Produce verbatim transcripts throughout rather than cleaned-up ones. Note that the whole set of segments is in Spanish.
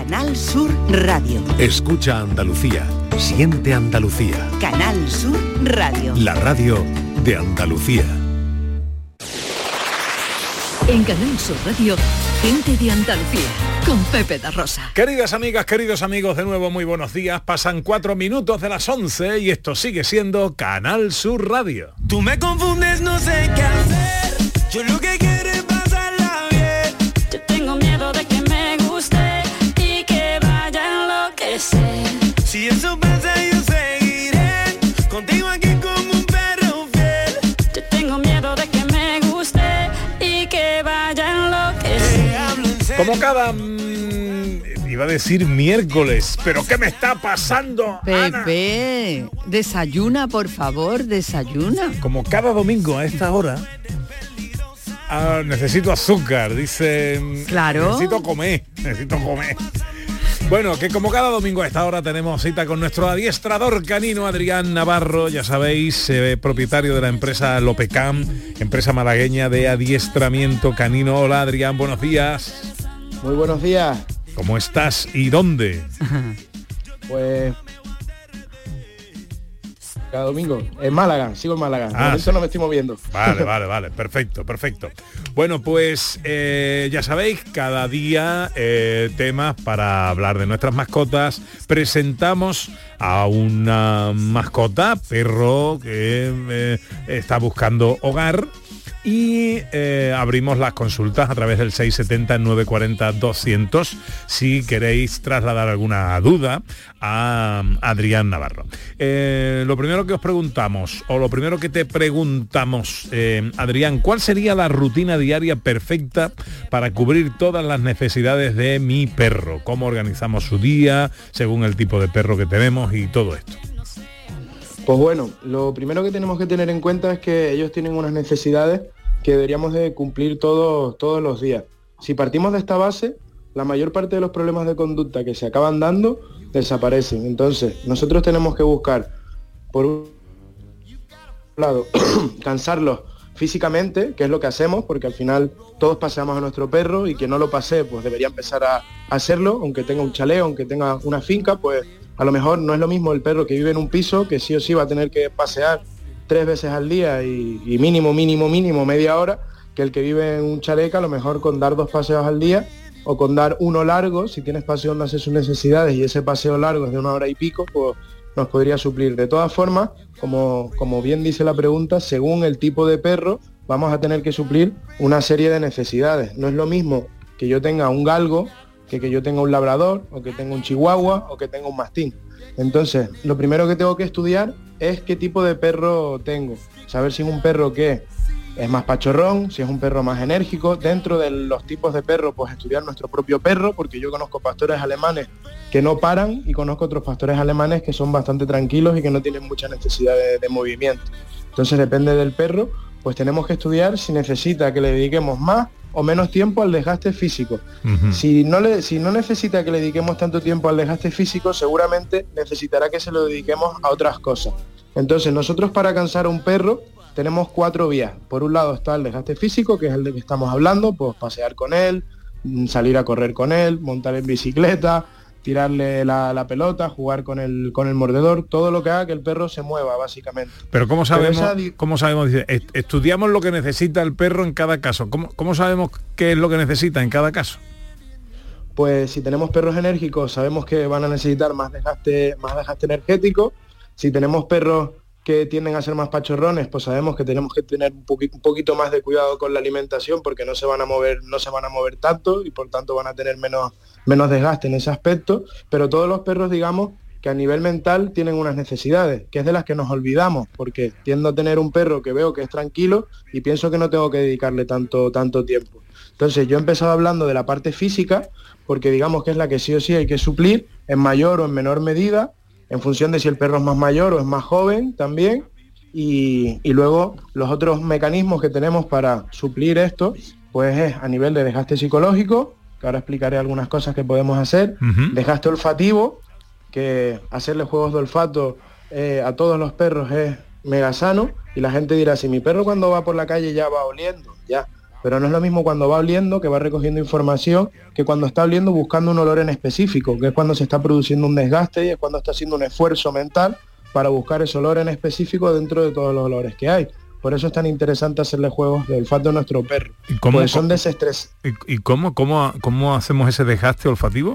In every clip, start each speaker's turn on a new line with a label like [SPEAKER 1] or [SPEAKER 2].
[SPEAKER 1] Canal Sur Radio.
[SPEAKER 2] Escucha Andalucía. Siente Andalucía.
[SPEAKER 1] Canal Sur Radio.
[SPEAKER 2] La radio de Andalucía.
[SPEAKER 3] En Canal Sur Radio, gente de Andalucía, con Pepe da Rosa.
[SPEAKER 4] Queridas amigas, queridos amigos, de nuevo muy buenos días. Pasan cuatro minutos de las once y esto sigue siendo Canal Sur Radio.
[SPEAKER 5] Tú me confundes, no sé qué hacer. Yo lo que quiero es pasarla bien.
[SPEAKER 6] Yo tengo miedo de que me guste y que vaya a enloquecer.
[SPEAKER 5] Si eso pasa, yo seguiré contigo aquí como un perro fiel.
[SPEAKER 6] Yo tengo miedo de que me guste y que vaya a enloquecer.
[SPEAKER 4] Como cada... Mmm, iba a decir miércoles, pero ¿qué me está pasando,
[SPEAKER 7] Pepe, Ana? Desayuna, por favor, desayuna.
[SPEAKER 4] Como cada domingo a esta hora... Ah, necesito azúcar, dice...
[SPEAKER 7] Claro.
[SPEAKER 4] Necesito comer, necesito comer. Bueno, que como cada domingo a esta hora tenemos cita con nuestro adiestrador canino Adrián Navarro, ya sabéis, eh, propietario de la empresa Lopecam, empresa malagueña de adiestramiento canino. Hola Adrián, buenos días.
[SPEAKER 8] Muy buenos días.
[SPEAKER 4] ¿Cómo estás y dónde?
[SPEAKER 8] Pues... cada domingo, en Málaga, sigo en Málaga, de
[SPEAKER 4] ah,
[SPEAKER 8] momento
[SPEAKER 4] sí.
[SPEAKER 8] no me estoy moviendo.
[SPEAKER 4] Vale, vale, vale, perfecto, perfecto. Bueno, pues eh, ya sabéis, cada día eh, temas para hablar de nuestras mascotas. Presentamos a una mascota, perro que eh, está buscando hogar. Y eh, abrimos las consultas a través del seis setenta nueve cuarenta doscientos si queréis trasladar alguna duda a Adrián Navarro. Eh, lo primero que os preguntamos, o lo primero que te preguntamos, eh, Adrián, ¿cuál sería la rutina diaria perfecta para cubrir todas las necesidades de mi perro? ¿Cómo organizamos su día según el tipo de perro que tenemos y todo esto?
[SPEAKER 8] Pues bueno, lo primero que tenemos que tener en cuenta es que ellos tienen unas necesidades que deberíamos de cumplir todos, todos los días. Si partimos de esta base, la mayor parte de los problemas de conducta que se acaban dando desaparecen. Entonces, nosotros tenemos que buscar, por un lado, cansarlos físicamente, que es lo que hacemos, porque al final todos paseamos a nuestro perro y quien no lo pasee, pues debería empezar a hacerlo, aunque tenga un chalet, aunque tenga una finca, pues a lo mejor no es lo mismo el perro que vive en un piso, que sí o sí va a tener que pasear tres veces al día y, y mínimo, mínimo, mínimo media hora, que el que vive en un chalet, a lo mejor con dar dos paseos al día o con dar uno largo, si tiene espacio donde hacer sus necesidades y ese paseo largo es de una hora y pico, pues nos podría suplir. De todas formas, como, como bien dice la pregunta, según el tipo de perro, vamos a tener que suplir una serie de necesidades. No es lo mismo que yo tenga un galgo que que yo tenga un labrador, o que tenga un chihuahua, o que tenga un mastín. Entonces, lo primero que tengo que estudiar es qué tipo de perro tengo. Saber si es un perro que es más pachorrón, si es un perro más enérgico. Dentro de los tipos de perro, pues estudiar nuestro propio perro, porque yo conozco pastores alemanes que no paran y conozco otros pastores alemanes que son bastante tranquilos y que no tienen mucha necesidad de, de movimiento. Entonces, depende del perro, pues tenemos que estudiar si necesita que le dediquemos más o menos tiempo al desgaste físico. Uh-huh. Si no le, si no necesita que le dediquemos tanto tiempo al desgaste físico, seguramente necesitará que se lo dediquemos a otras cosas. Entonces, nosotros para cansar a un perro tenemos cuatro vías. Por un lado está el desgaste físico, que es el de que estamos hablando, pues pasear con él, salir a correr con él, montar en bicicleta, tirarle la, la pelota, jugar con el con el mordedor, todo lo que haga que el perro se mueva, básicamente.
[SPEAKER 4] Pero ¿cómo sabemos? Pero esa... ¿Cómo sabemos? Dice, estudiamos lo que necesita el perro en cada caso. ¿Cómo, ¿Cómo sabemos qué es lo que necesita en cada caso?
[SPEAKER 8] Pues si tenemos perros enérgicos, sabemos que van a necesitar más desgaste, más desgaste energético. Si tenemos perros que tienden a ser más pachorrones, pues sabemos que tenemos que tener un, poqu- un poquito más de cuidado con la alimentación, porque no se van a mover, no se van a mover tanto y por tanto van a tener menos, menos desgaste en ese aspecto. Pero todos los perros, digamos, que a nivel mental tienen unas necesidades, que es de las que nos olvidamos, porque tiendo a tener un perro que veo que es tranquilo y pienso que no tengo que dedicarle tanto, tanto tiempo. Entonces yo he empezado hablando de la parte física, porque digamos que es la que sí o sí hay que suplir, en mayor o en menor medida, en función de si el perro es más mayor o es más joven también, y, y luego los otros mecanismos que tenemos para suplir esto, pues es a nivel de desgaste psicológico, que ahora explicaré algunas cosas que podemos hacer, uh-huh. Desgaste olfativo, que hacerle juegos de olfato eh, a todos los perros es mega sano, y la gente dirá, si mi perro cuando va por la calle ya va oliendo, ya, pero no es lo mismo cuando va oliendo, que va recogiendo información, que cuando está oliendo buscando un olor en específico, que es cuando se está produciendo un desgaste y es cuando está haciendo un esfuerzo mental para buscar ese olor en específico dentro de todos los olores que hay. Por eso es tan interesante hacerle juegos de olfato a nuestro perro.
[SPEAKER 4] ¿Y cómo,
[SPEAKER 8] pues son desestrés.
[SPEAKER 4] ¿Y, y cómo, cómo, cómo hacemos ese desgaste olfativo?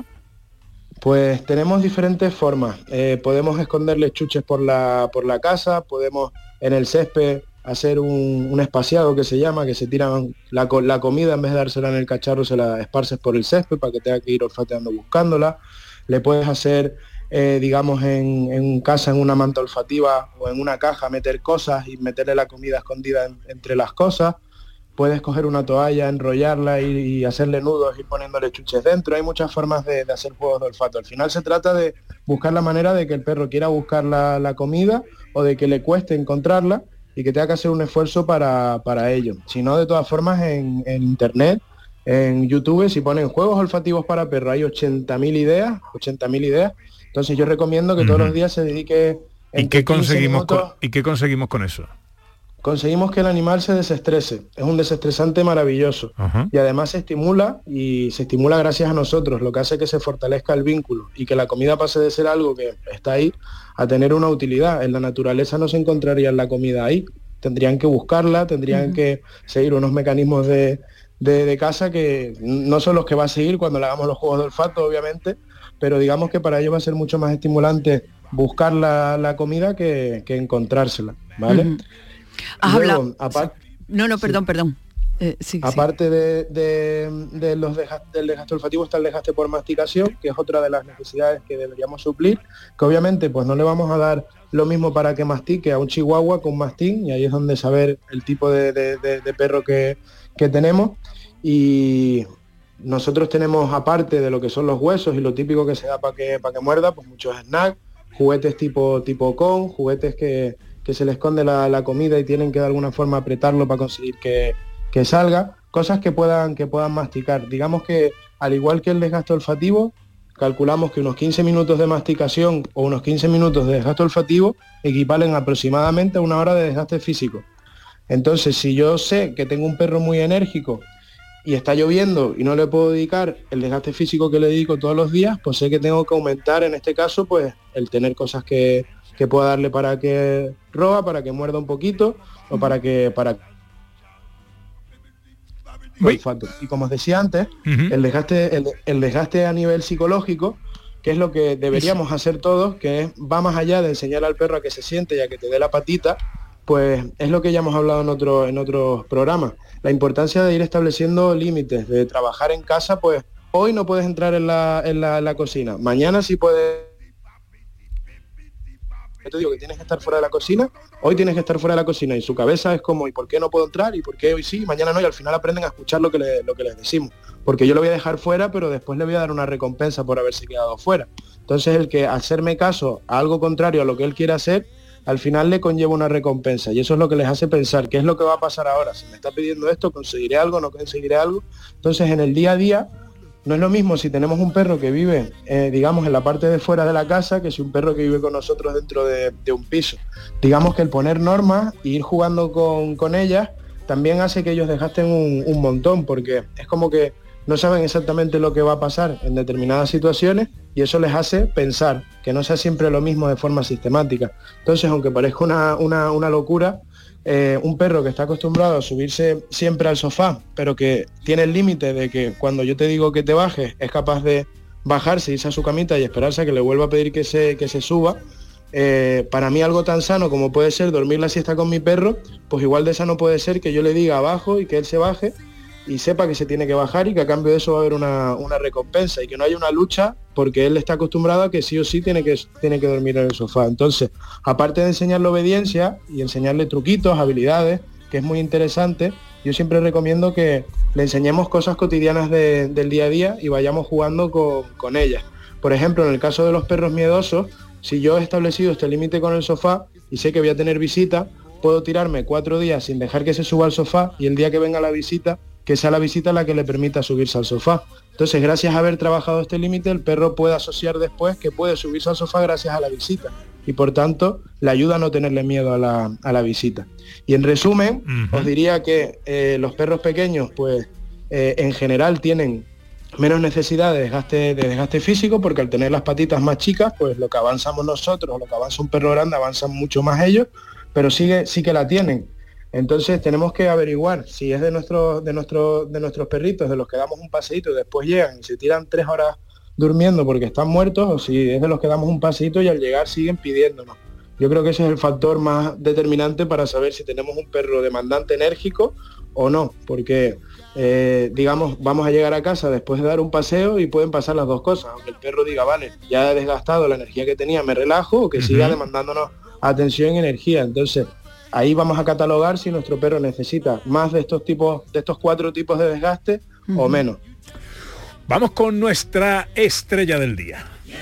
[SPEAKER 8] Pues tenemos diferentes formas. Eh, podemos esconderle chuches por la, por la casa, podemos en el césped hacer un, un espaciado que se llama, que se tiran la, la comida, en vez de dársela en el cacharro, se la esparces por el césped para que tenga que ir olfateando buscándola. Le puedes hacer, eh, digamos, en, en casa, en una manta olfativa o en una caja, meter cosas y meterle la comida escondida en, entre las cosas. Puedes coger una toalla, enrollarla y, y hacerle nudos, ir poniéndole chuches dentro. Hay muchas formas de, de hacer juegos de olfato. Al final se trata de buscar la manera de que el perro quiera buscar la, la comida o de que le cueste encontrarla y que tenga que hacer un esfuerzo para, para ello. Si no, de todas formas, en, en internet, en YouTube, si ponen juegos olfativos para perros, hay ochenta mil ideas, ochenta mil ideas. Entonces yo recomiendo que uh-huh. todos los días se dedique...
[SPEAKER 4] ¿Y qué conseguimos con, ¿Y qué conseguimos con eso?
[SPEAKER 8] Conseguimos que el animal se desestrese. Es un desestresante maravilloso. Uh-huh. Y además se estimula, y se estimula gracias a nosotros, lo que hace que se fortalezca el vínculo y que la comida pase de ser algo que está ahí a tener una utilidad. En la naturaleza no se encontraría la comida ahí. Tendrían que buscarla, tendrían uh-huh. que seguir unos mecanismos de, de, de casa que no son los que va a seguir cuando le hagamos los juegos de olfato, obviamente, pero digamos que para ello va a ser mucho más estimulante buscar la, la comida que, que encontrársela, ¿vale?
[SPEAKER 7] Uh-huh. Has
[SPEAKER 8] Luego,
[SPEAKER 7] hablado...
[SPEAKER 8] apart...
[SPEAKER 7] No, no, perdón,
[SPEAKER 8] sí.
[SPEAKER 7] perdón. Eh, sí,
[SPEAKER 8] Aparte
[SPEAKER 7] sí.
[SPEAKER 8] de, de, de los deja, del desgaste olfativo está el desgaste por masticación, que es otra de las necesidades que deberíamos suplir, que obviamente pues no le vamos a dar lo mismo para que mastique a un chihuahua con un mastín, y ahí es donde saber el tipo de, de, de, de perro que, que tenemos. Y nosotros tenemos, aparte de lo que son los huesos y lo típico que se da para que, para que muerda, pues muchos snacks, juguetes tipo, tipo con, juguetes que, que se le esconde la, la comida y tienen que de alguna forma apretarlo para conseguir que que salga, cosas que puedan que puedan masticar. Digamos que al igual que el desgaste olfativo, calculamos que unos quince minutos de masticación o unos quince minutos de desgaste olfativo equivalen aproximadamente a una hora de desgaste físico. Entonces, si yo sé que tengo un perro muy enérgico y está lloviendo y no le puedo dedicar el desgaste físico que le dedico todos los días, pues sé que tengo que aumentar, en este caso, pues el tener cosas que, que pueda darle para que roba, para que muerda un poquito o para que para olfato. Y como os decía antes, uh-huh. el desgaste el, el desgaste a nivel psicológico, que es lo que deberíamos hacer todos, que es, va más allá de enseñar al perro a que se siente y a que te dé la patita, pues es lo que ya hemos hablado en otro, en otros programas. La importancia de ir estableciendo límites, de trabajar en casa, pues hoy no puedes entrar en la, en la, en la cocina, mañana sí puedes. Yo te digo que tienes que estar fuera de la cocina, hoy tienes que estar fuera de la cocina, y su cabeza es como, ¿y por qué no puedo entrar? ¿Y por qué hoy sí, mañana no? Y al final aprenden a escuchar lo que, le, lo que les decimos, porque yo lo voy a dejar fuera, pero después le voy a dar una recompensa por haberse quedado fuera. Entonces el que hacerme caso a algo contrario a lo que él quiere hacer, al final le conlleva una recompensa, y eso es lo que les hace pensar, ¿qué es lo que va a pasar ahora? Si me está pidiendo esto, ¿conseguiré algo? ¿No conseguiré algo? Entonces en el día a día, no es lo mismo si tenemos un perro que vive, eh, digamos, en la parte de fuera de la casa, que si un perro que vive con nosotros dentro de, de un piso. Digamos que el poner normas e ir jugando con, con ellas también hace que ellos desgasten un, un montón, porque es como que no saben exactamente lo que va a pasar en determinadas situaciones, y eso les hace pensar, que no sea siempre lo mismo de forma sistemática. Entonces, aunque parezca una, una, una locura, Eh, un perro que está acostumbrado a subirse siempre al sofá, pero que tiene el límite de que cuando yo te digo que te bajes, es capaz de bajarse, irse a su camita y esperarse a que le vuelva a pedir que se, que se suba, eh, para mí algo tan sano como puede ser dormir la siesta con mi perro, pues igual de sano puede ser que yo le diga abajo y que él se baje y sepa que se tiene que bajar, y que a cambio de eso va a haber una, una recompensa, y que no haya una lucha porque él está acostumbrado a que sí o sí tiene que, tiene que dormir en el sofá. Entonces, aparte de enseñarle obediencia y enseñarle truquitos, habilidades, que es muy interesante, yo siempre recomiendo que le enseñemos cosas cotidianas de, del día a día y vayamos jugando con, con ellas. Por ejemplo, en el caso de los perros miedosos, si yo he establecido este límite con el sofá y sé que voy a tener visita, puedo tirarme cuatro días sin dejar que se suba al sofá, y el día que venga la visita, que sea la visita la que le permita subirse al sofá. Entonces, gracias a haber trabajado este límite, el perro puede asociar después que puede subirse al sofá gracias a la visita. y por tanto le ayuda a no tenerle miedo a la, a la visita. Y en resumen, uh-huh. os diría que eh, los perros pequeños pues eh, en general tienen menos necesidad de desgaste, de desgaste físico, porque al tener las patitas más chicas, pues lo que avanzamos nosotros, lo que avanza un perro grande, avanzan mucho más ellos, pero sigue, sí que la tienen. Entonces tenemos que averiguar si es de, nuestro, de, nuestro, de nuestros perritos, de los que damos un paseíto y después llegan y se tiran tres horas durmiendo porque están muertos, o si es de los que damos un paseíto y al llegar siguen pidiéndonos. Yo creo que ese es el factor más determinante para saber si tenemos un perro demandante enérgico o no, porque eh, digamos, vamos a llegar a casa después de dar un paseo y pueden pasar las dos cosas, aunque el perro diga, vale, ya he desgastado la energía que tenía, me relajo, o que uh-huh. siga demandándonos atención y energía. Entonces ahí vamos a catalogar si nuestro perro necesita más de estos tipos, de estos cuatro tipos de desgaste uh-huh. o menos.
[SPEAKER 4] Vamos con nuestra estrella del día.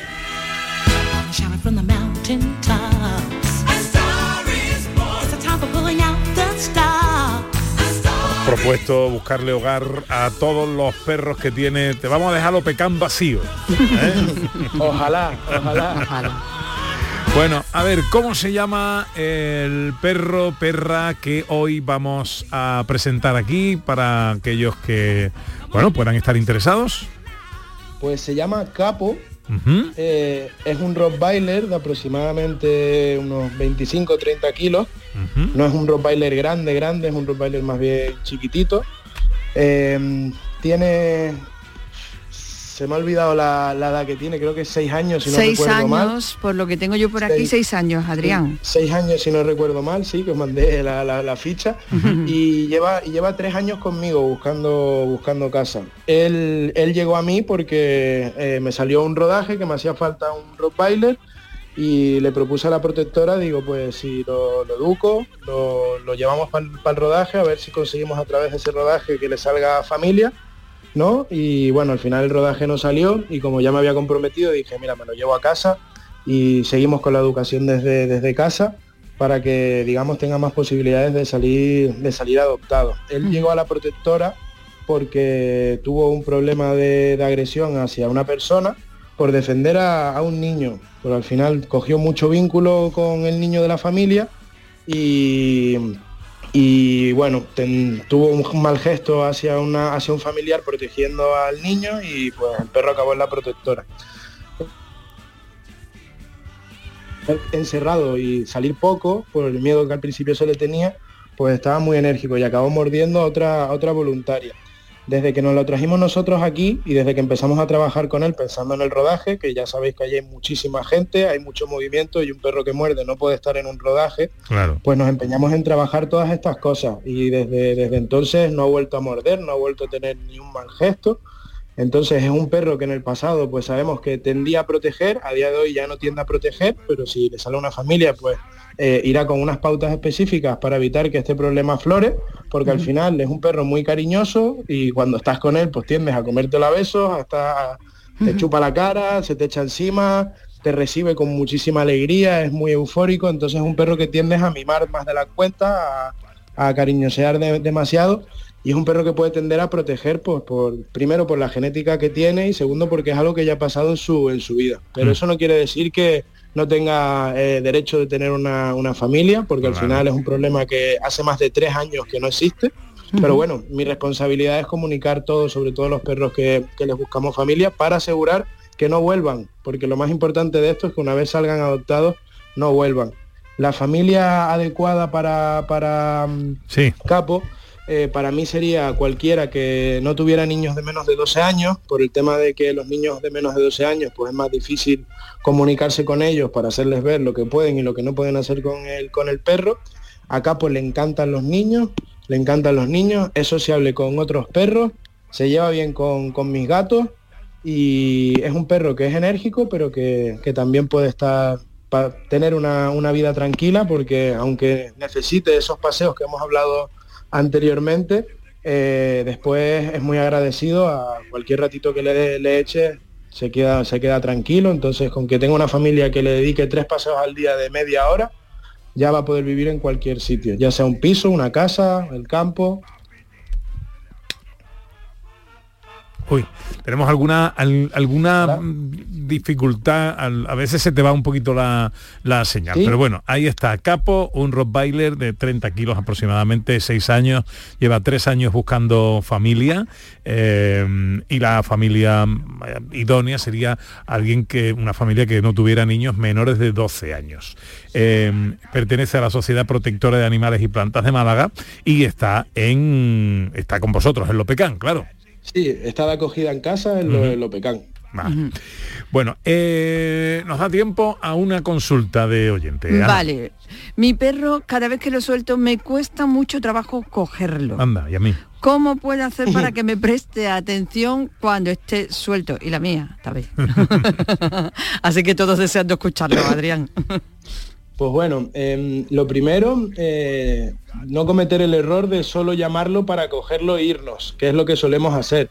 [SPEAKER 4] Hemos propuesto buscarle hogar a todos los perros que tiene. Te vamos a dejarlo pecán vacío, ¿eh?
[SPEAKER 8] Ojalá, ojalá, ojalá.
[SPEAKER 4] Bueno, a ver, ¿cómo se llama el perro, perra que hoy vamos a presentar aquí para aquellos que, bueno, puedan estar interesados?
[SPEAKER 8] Pues se llama Capo, uh-huh. eh, es un Rottweiler de aproximadamente unos veinticinco o treinta kilos, uh-huh. no es un Rottweiler grande, grande, es un Rottweiler más bien chiquitito, eh, tiene... Se me ha olvidado la, la edad que tiene, creo que es seis años, si no
[SPEAKER 7] seis
[SPEAKER 8] recuerdo mal.
[SPEAKER 7] Seis años, por lo que tengo yo por aquí, seis, seis años, Adrián.
[SPEAKER 8] Seis años, si no recuerdo mal, sí, que os mandé la, la, la ficha. Uh-huh. Y lleva y lleva tres años conmigo buscando buscando casa. Él, él llegó a mí porque eh, me salió un rodaje que me hacía falta un Rottweiler y le propuse a la protectora, digo, pues si lo, lo educo, lo, lo llevamos para pa el rodaje, a ver si conseguimos a través de ese rodaje que le salga familia, ¿no? Y bueno, al final el rodaje no salió y como ya me había comprometido dije, mira, me lo llevo a casa y seguimos con la educación desde, desde casa para que, digamos, tenga más posibilidades de salir, de salir adoptado. Él llegó a la protectora porque tuvo un problema de, de agresión hacia una persona por defender a, a un niño, pero al final cogió mucho vínculo con el niño de la familia y... Y bueno, ten, tuvo un mal gesto hacia, una, hacia un familiar protegiendo al niño y pues el perro acabó en la protectora. Encerrado y salir poco, por el miedo que al principio se le tenía, pues estaba muy enérgico y acabó mordiendo a otra, a otra voluntaria. Desde que nos lo trajimos nosotros aquí y desde que empezamos a trabajar con él pensando en el rodaje, que ya sabéis que allí hay muchísima gente, hay mucho movimiento y un perro que muerde no puede estar en un rodaje, claro. Pues nos empeñamos en trabajar todas estas cosas y desde, desde entonces no ha vuelto a morder, no ha vuelto a tener ni un mal gesto. Entonces es un perro que en el pasado pues sabemos que tendía a proteger, a día de hoy ya no tiende a proteger, pero si le sale a una familia pues eh, irá con unas pautas específicas para evitar que este problema aflore, porque al final es un perro muy cariñoso y cuando estás con él pues tiendes a comértelo a besos, hasta te chupa la cara, se te echa encima, te recibe con muchísima alegría, es muy eufórico, entonces es un perro que tiendes a mimar más de la cuenta, a, a cariñosear de, demasiado. Y es un perro que puede tender a proteger, pues, por, primero por la genética que tiene y segundo porque es algo que ya ha pasado en su, en su vida. Pero mm. eso no quiere decir que no tenga eh, derecho de tener una, una familia, porque claro. Al final es un problema que hace más de tres años que no existe. Mm. Pero bueno, mi responsabilidad es comunicar todo, sobre todo los perros que, que les buscamos familia, para asegurar que no vuelvan, porque lo más importante de esto es que una vez salgan adoptados, no vuelvan. La familia adecuada para, para sí. Capo... Eh, para mí sería cualquiera que no tuviera niños de menos de doce años, por el tema de que los niños de menos de doce años pues es más difícil comunicarse con ellos para hacerles ver lo que pueden y lo que no pueden hacer con el, con el perro. A Capo le encantan los niños, le encantan los niños, es sociable con otros perros, se lleva bien con, con mis gatos y es un perro que es enérgico pero que, que también puede estar para tener una, una vida tranquila, porque aunque necesite esos paseos que hemos hablado anteriormente, eh, después es muy agradecido a cualquier ratito que le, le eche, se queda, se queda tranquilo. Entonces con que tenga una familia que le dedique tres paseos al día de media hora, ya va a poder vivir en cualquier sitio, ya sea un piso, una casa, el campo.
[SPEAKER 4] Uy, ¿tenemos alguna al, alguna dificultad, al- a veces se te va un poquito la, la señal.
[SPEAKER 8] ¿Sí?
[SPEAKER 4] Pero bueno, ahí está, Capo, un Rottweiler de treinta kilos aproximadamente, seis años, lleva tres años buscando familia, eh, y la familia eh, idónea sería alguien que, una familia que no tuviera niños menores de doce años. Eh, pertenece a la Sociedad Protectora de Animales y Plantas de Málaga y está en está con vosotros en Lopecán, claro.
[SPEAKER 8] Sí, está de acogida en casa en, lo,
[SPEAKER 4] Ujú.
[SPEAKER 8] en Lopecán.
[SPEAKER 4] Vale. Bueno, eh, nos da tiempo a una consulta de oyente. Ana.
[SPEAKER 7] Vale. Mi perro, cada vez que lo suelto, me cuesta mucho trabajo cogerlo.
[SPEAKER 4] Anda, y a mí.
[SPEAKER 7] ¿Cómo puedo hacer para que me preste atención cuando esté suelto? Y la mía, tal vez. Así que todos deseando escucharlo, Adrián.
[SPEAKER 8] Pues bueno, eh, lo primero, eh, no cometer el error de solo llamarlo para cogerlo e irnos, que es lo que solemos hacer.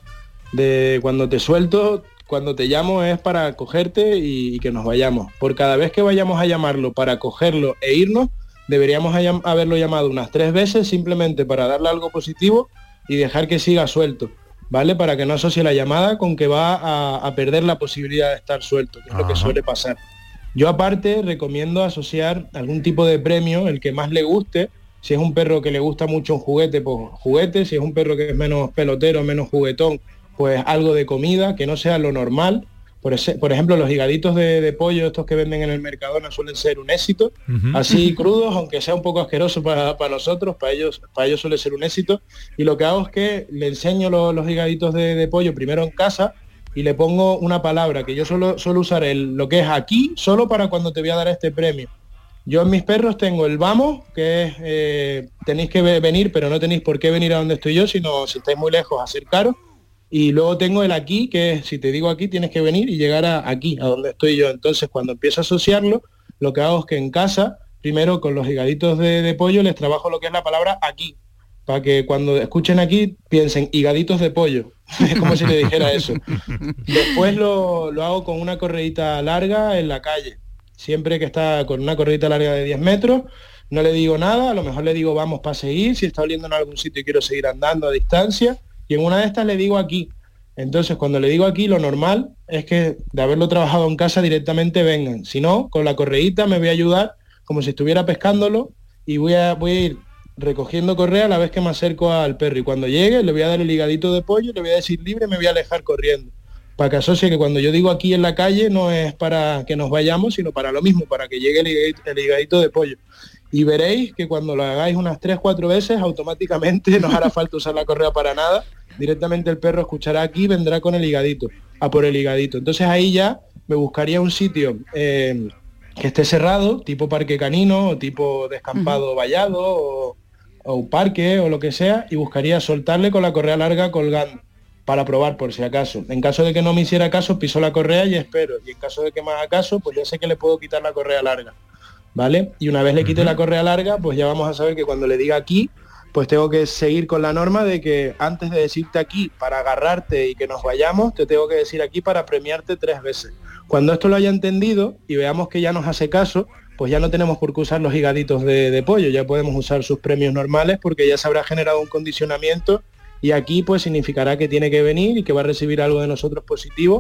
[SPEAKER 8] De cuando te suelto, cuando te llamo es para cogerte y, y que nos vayamos. Por cada vez que vayamos a llamarlo para cogerlo e irnos, deberíamos haya- haberlo llamado unas tres veces simplemente para darle algo positivo y dejar que siga suelto, ¿vale? Para que no asocie la llamada con que va a, a perder la posibilidad de estar suelto, que es lo que
[SPEAKER 4] Ajá.
[SPEAKER 8] suele pasar. Yo aparte recomiendo asociar algún tipo de premio, el que más le guste. Si es un perro que le gusta mucho un juguete, pues juguete. Si es un perro que es menos pelotero, menos juguetón, pues algo de comida, que no sea lo normal. Por, ese- por ejemplo, los higaditos de, de pollo, estos que venden en el Mercadona, suelen ser un éxito.
[SPEAKER 4] Ujú.
[SPEAKER 8] Así crudos, aunque sea un poco asqueroso para, para nosotros, para ellos, para ellos suele ser un éxito. Y lo que hago es que le enseño lo- los higaditos de, de pollo primero en casa y le pongo una palabra que yo solo suelo usar el, lo que es aquí, solo para cuando te voy a dar este premio. Yo en mis perros tengo el vamos, que es eh, tenéis que ve- venir, pero no tenéis por qué venir a donde estoy yo, sino si estáis muy lejos, acercaros. Y luego tengo el aquí, que es, si te digo aquí, tienes que venir y llegar a aquí, a donde estoy yo. Entonces, cuando empiezo a asociarlo, lo que hago es que en casa, primero con los higaditos de, de pollo, les trabajo lo que es la palabra aquí, para que cuando escuchen aquí piensen higaditos de pollo. Es como si le dijera eso. Después lo, lo hago con una correíta larga en la calle. Siempre que está con una correíta larga de diez metros, no le digo nada, a lo mejor le digo vamos para seguir, si está oliendo en algún sitio y quiero seguir andando a distancia, y en una de estas le digo aquí. Entonces, cuando le digo aquí, lo normal es que de haberlo trabajado en casa directamente vengan. Si no, con la correíta me voy a ayudar como si estuviera pescándolo y voy a, voy a ir recogiendo correa a la vez que me acerco al perro. Y cuando llegue, le voy a dar el higadito de pollo, le voy a decir libre y me voy a alejar corriendo. Para que asocie que cuando yo digo aquí en la calle no es para que nos vayamos, sino para lo mismo, para que llegue el higadito, el higadito de pollo. Y veréis que cuando lo hagáis unas tres, cuatro veces, automáticamente no hará falta usar la correa para nada. Directamente el perro escuchará aquí y vendrá con el higadito, a por el higadito. Entonces ahí ya me buscaría un sitio eh, que esté cerrado, tipo parque canino, o tipo descampado uh-huh. vallado, o, o un parque, o lo que sea, y buscaría soltarle con la correa larga colgando, para probar por si acaso. En caso de que no me hiciera caso, piso la correa y espero. Y en caso de que me haga caso, pues ya sé que le puedo quitar la correa larga, ¿vale? Y una vez le quite la correa larga, pues ya vamos a saber que cuando le diga aquí, pues tengo que seguir con la norma de que antes de decirte aquí para agarrarte y que nos vayamos, te tengo que decir aquí para premiarte tres veces. Cuando esto lo haya entendido y veamos que ya nos hace caso, pues ya no tenemos por qué usar los higaditos de, de pollo, ya podemos usar sus premios normales porque ya se habrá generado un condicionamiento y aquí pues significará que tiene que venir y que va a recibir algo de nosotros positivo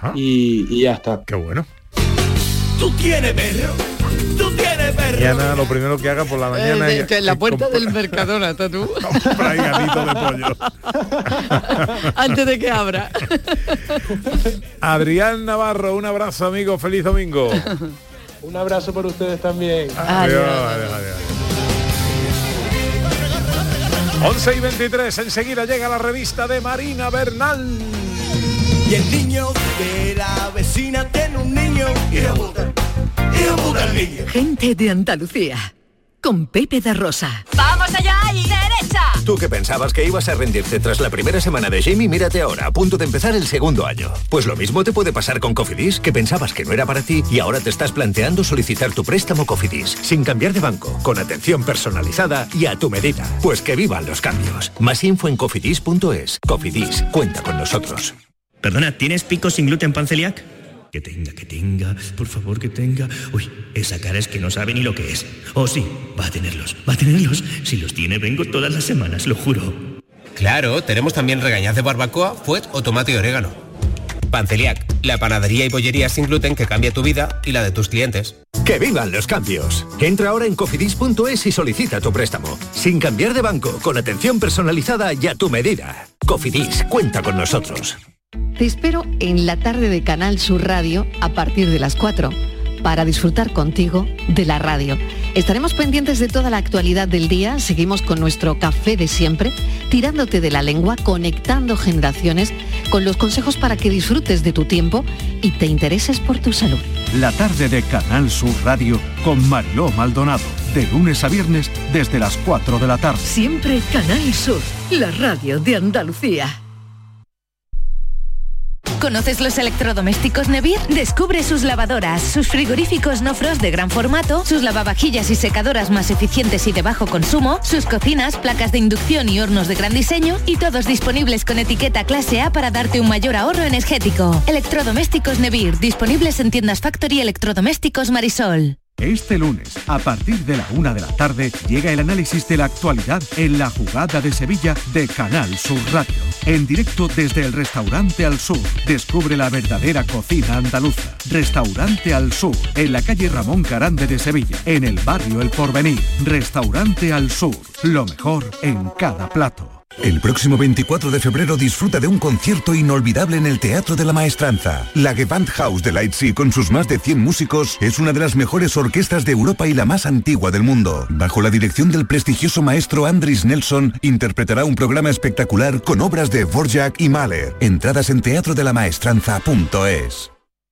[SPEAKER 8] y, y ya está.
[SPEAKER 4] Qué bueno.
[SPEAKER 5] Tú tienes perro. Tú tienes perro.
[SPEAKER 4] Mañana lo primero que haga por la mañana
[SPEAKER 7] eh, de,
[SPEAKER 4] es,
[SPEAKER 7] en la puerta
[SPEAKER 4] compra,
[SPEAKER 7] del Mercadona, ¿está tú?
[SPEAKER 4] Compra higadito de pollo.
[SPEAKER 7] Antes de que abra.
[SPEAKER 4] Adrián Navarro, un abrazo, amigo, feliz domingo.
[SPEAKER 8] Un abrazo por ustedes también.
[SPEAKER 4] Adiós, adiós, adiós. once y veintitrés, enseguida llega la revista de Marina Bernal.
[SPEAKER 5] Y el niño de la vecina tiene un niño y le gusta, y le gusta el niño.
[SPEAKER 3] Gente de Andalucía, con Pepe da Rosa.
[SPEAKER 6] ¡Vamos allá y derecha!
[SPEAKER 9] Tú que pensabas que ibas a rendirte tras la primera semana de Jamie, mírate ahora, a punto de empezar el segundo año. Pues lo mismo te puede pasar con Cofidis, que pensabas que no era para ti y ahora te estás planteando solicitar tu préstamo Cofidis, sin cambiar de banco, con atención personalizada y a tu medida. Pues que vivan los cambios. Más info en cofidis punto es. Cofidis, cuenta con nosotros.
[SPEAKER 10] Perdona, ¿tienes picos sin gluten pan celiac? Que tenga, que tenga, por favor que tenga. Uy, esa cara es que no sabe ni lo que es. Oh sí, va a tenerlos, va a tenerlos. Si los tiene vengo todas las semanas, lo juro.
[SPEAKER 11] Claro, tenemos también regañaz de barbacoa, fuet o tomate y orégano. Panceliac, la panadería y bollería sin gluten que cambia tu vida y la de tus clientes.
[SPEAKER 9] ¡Que vivan los cambios! Entra ahora en cofidis punto es y solicita tu préstamo. Sin cambiar de banco, con atención personalizada y a tu medida. Cofidis, cuenta con nosotros.
[SPEAKER 12] Te espero en la tarde de Canal Sur Radio a partir de las cuatro para disfrutar contigo de la radio. Estaremos pendientes de toda la actualidad del día, seguimos con nuestro café de siempre, tirándote de la lengua, conectando generaciones, con los consejos para que disfrutes de tu tiempo y te intereses por tu salud.
[SPEAKER 13] La tarde de Canal Sur Radio con Mariló Maldonado, de lunes a viernes desde las cuatro de la tarde.
[SPEAKER 3] Siempre Canal Sur, la radio de Andalucía.
[SPEAKER 14] ¿Conoces los electrodomésticos Nevir? Descubre sus lavadoras, sus frigoríficos no frost de gran formato, sus lavavajillas y secadoras más eficientes y de bajo consumo, sus cocinas, placas de inducción y hornos de gran diseño, y todos disponibles con etiqueta clase A para darte un mayor ahorro energético. Electrodomésticos Nevir, disponibles en tiendas Factory y Electrodomésticos Marisol.
[SPEAKER 13] Este lunes, a partir de la una de la tarde, llega el análisis de la actualidad en La Jugada de Sevilla de Canal Sur Radio. En directo desde el Restaurante Al Sur, descubre la verdadera cocina andaluza. Restaurante Al Sur, en la calle Ramón Carande de Sevilla, en el barrio El Porvenir. Restaurante Al Sur, lo mejor en cada plato.
[SPEAKER 15] El próximo veinticuatro de febrero disfruta de un concierto inolvidable en el Teatro de la Maestranza. La Gewandhaus de Leipzig, con sus más de cien músicos, es una de las mejores orquestas de Europa y la más antigua del mundo. Bajo la dirección del prestigioso maestro Andris Nelson, interpretará un programa espectacular con obras de Dvorak y Mahler. Entradas en teatro de la maestranza punto es.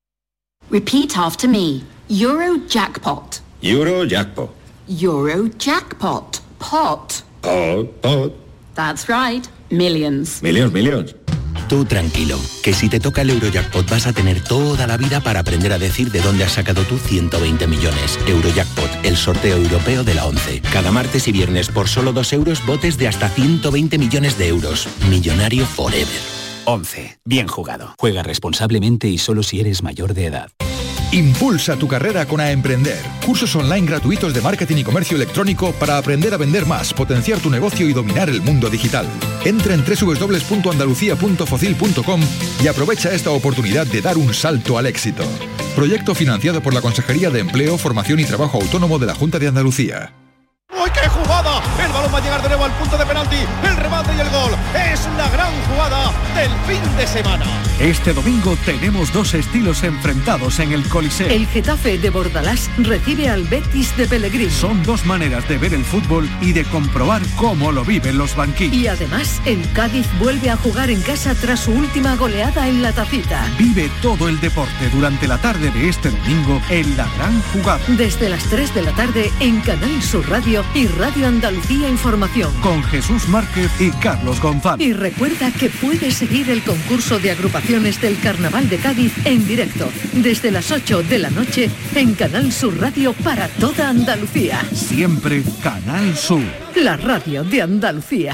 [SPEAKER 16] Repeat after me. Eurojackpot.
[SPEAKER 17] Eurojackpot.
[SPEAKER 16] Eurojackpot. Pot.
[SPEAKER 17] Pot, pot.
[SPEAKER 16] That's right. Millions.
[SPEAKER 17] Millions, millions.
[SPEAKER 18] Tú tranquilo, que si te toca el Eurojackpot vas a tener toda la vida para aprender a decir de dónde has sacado tú ciento veinte millones. Eurojackpot, el sorteo europeo de la once. Cada martes y viernes por solo dos euros, botes de hasta ciento veinte millones de euros. Millonario forever.
[SPEAKER 19] once. Bien jugado. Juega responsablemente y solo si eres mayor de edad.
[SPEAKER 20] Impulsa tu carrera con AEmprender. Cursos online gratuitos de marketing y comercio electrónico para aprender a vender más, potenciar tu negocio y dominar el mundo digital. Entra en doble u doble u doble u punto andalucía punto focil punto com y aprovecha esta oportunidad de dar un salto al éxito. Proyecto financiado por la Consejería de Empleo, Formación y Trabajo Autónomo de la Junta de Andalucía.
[SPEAKER 21] ¡Uy, qué jugada! El balón va a llegar de nuevo al punto de penalti. El remate y el gol. Es la gran jugada del fin de semana.
[SPEAKER 13] Este domingo tenemos dos estilos enfrentados en el Coliseo.
[SPEAKER 3] El Getafe de Bordalás recibe al Betis de Pellegrini.
[SPEAKER 13] Son dos maneras de ver el fútbol y de comprobar cómo lo viven los banquillos.
[SPEAKER 3] Y además, el Cádiz vuelve a jugar en casa tras su última goleada en la Tacita.
[SPEAKER 13] Vive todo el deporte durante la tarde de este domingo en la gran jugada.
[SPEAKER 3] Desde las tres de la tarde en Canal Sur Radio y Radio Andalucía Información.
[SPEAKER 13] Con Jesús Márquez y Carlos González.
[SPEAKER 3] Y recuerda que puedes seguir el concurso de agrupaciones del Carnaval de Cádiz en directo desde las ocho de la noche en Canal Sur Radio para toda Andalucía.
[SPEAKER 13] Siempre Canal Sur,
[SPEAKER 3] la radio de Andalucía.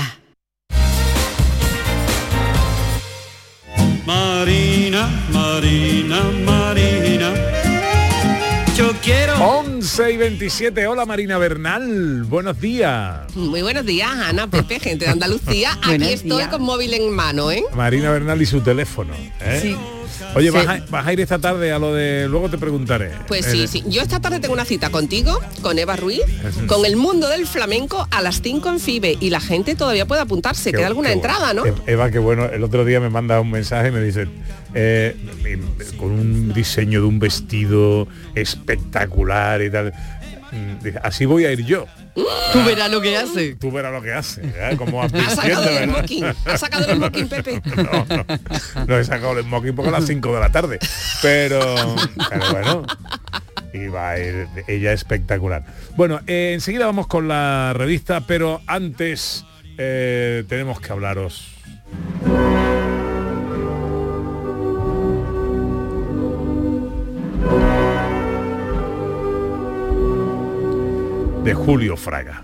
[SPEAKER 22] Marina, Marina, Marina. Yo quiero...
[SPEAKER 4] once y veintisiete, hola Marina Bernal, buenos días.
[SPEAKER 23] Muy buenos días, Ana, Pepe, gente de Andalucía. Aquí estoy días. Con móvil en mano, ¿eh?
[SPEAKER 4] Marina Bernal y su teléfono, ¿eh?
[SPEAKER 23] Sí.
[SPEAKER 4] Oye,
[SPEAKER 23] sí.
[SPEAKER 4] ¿vas, a, ¿vas a ir esta tarde a lo de...? Luego te preguntaré.
[SPEAKER 23] Pues sí, eh, sí. Yo esta tarde tengo una cita contigo, con Eva Ruiz, con el mundo del flamenco a las cinco en FIBE. Y la gente todavía puede apuntarse. Qué, Queda alguna entrada,
[SPEAKER 4] bueno.
[SPEAKER 23] ¿no?
[SPEAKER 4] Eva, qué bueno. El otro día me manda un mensaje y me dice... Eh, con un diseño de un vestido espectacular y tal. Así voy a ir yo.
[SPEAKER 7] Tú verás lo que hace.
[SPEAKER 4] Tú verás lo que hace. ¿eh? Como
[SPEAKER 23] ha sacado el smoking. Ha sacado el smoking, Pepe.
[SPEAKER 4] No, no, no he sacado el smoking porque a las cinco de la tarde. Pero, pero bueno. Y va a ir ella espectacular. Bueno, eh, enseguida vamos con la revista, pero antes eh, tenemos que hablaros. De Julio Fraga.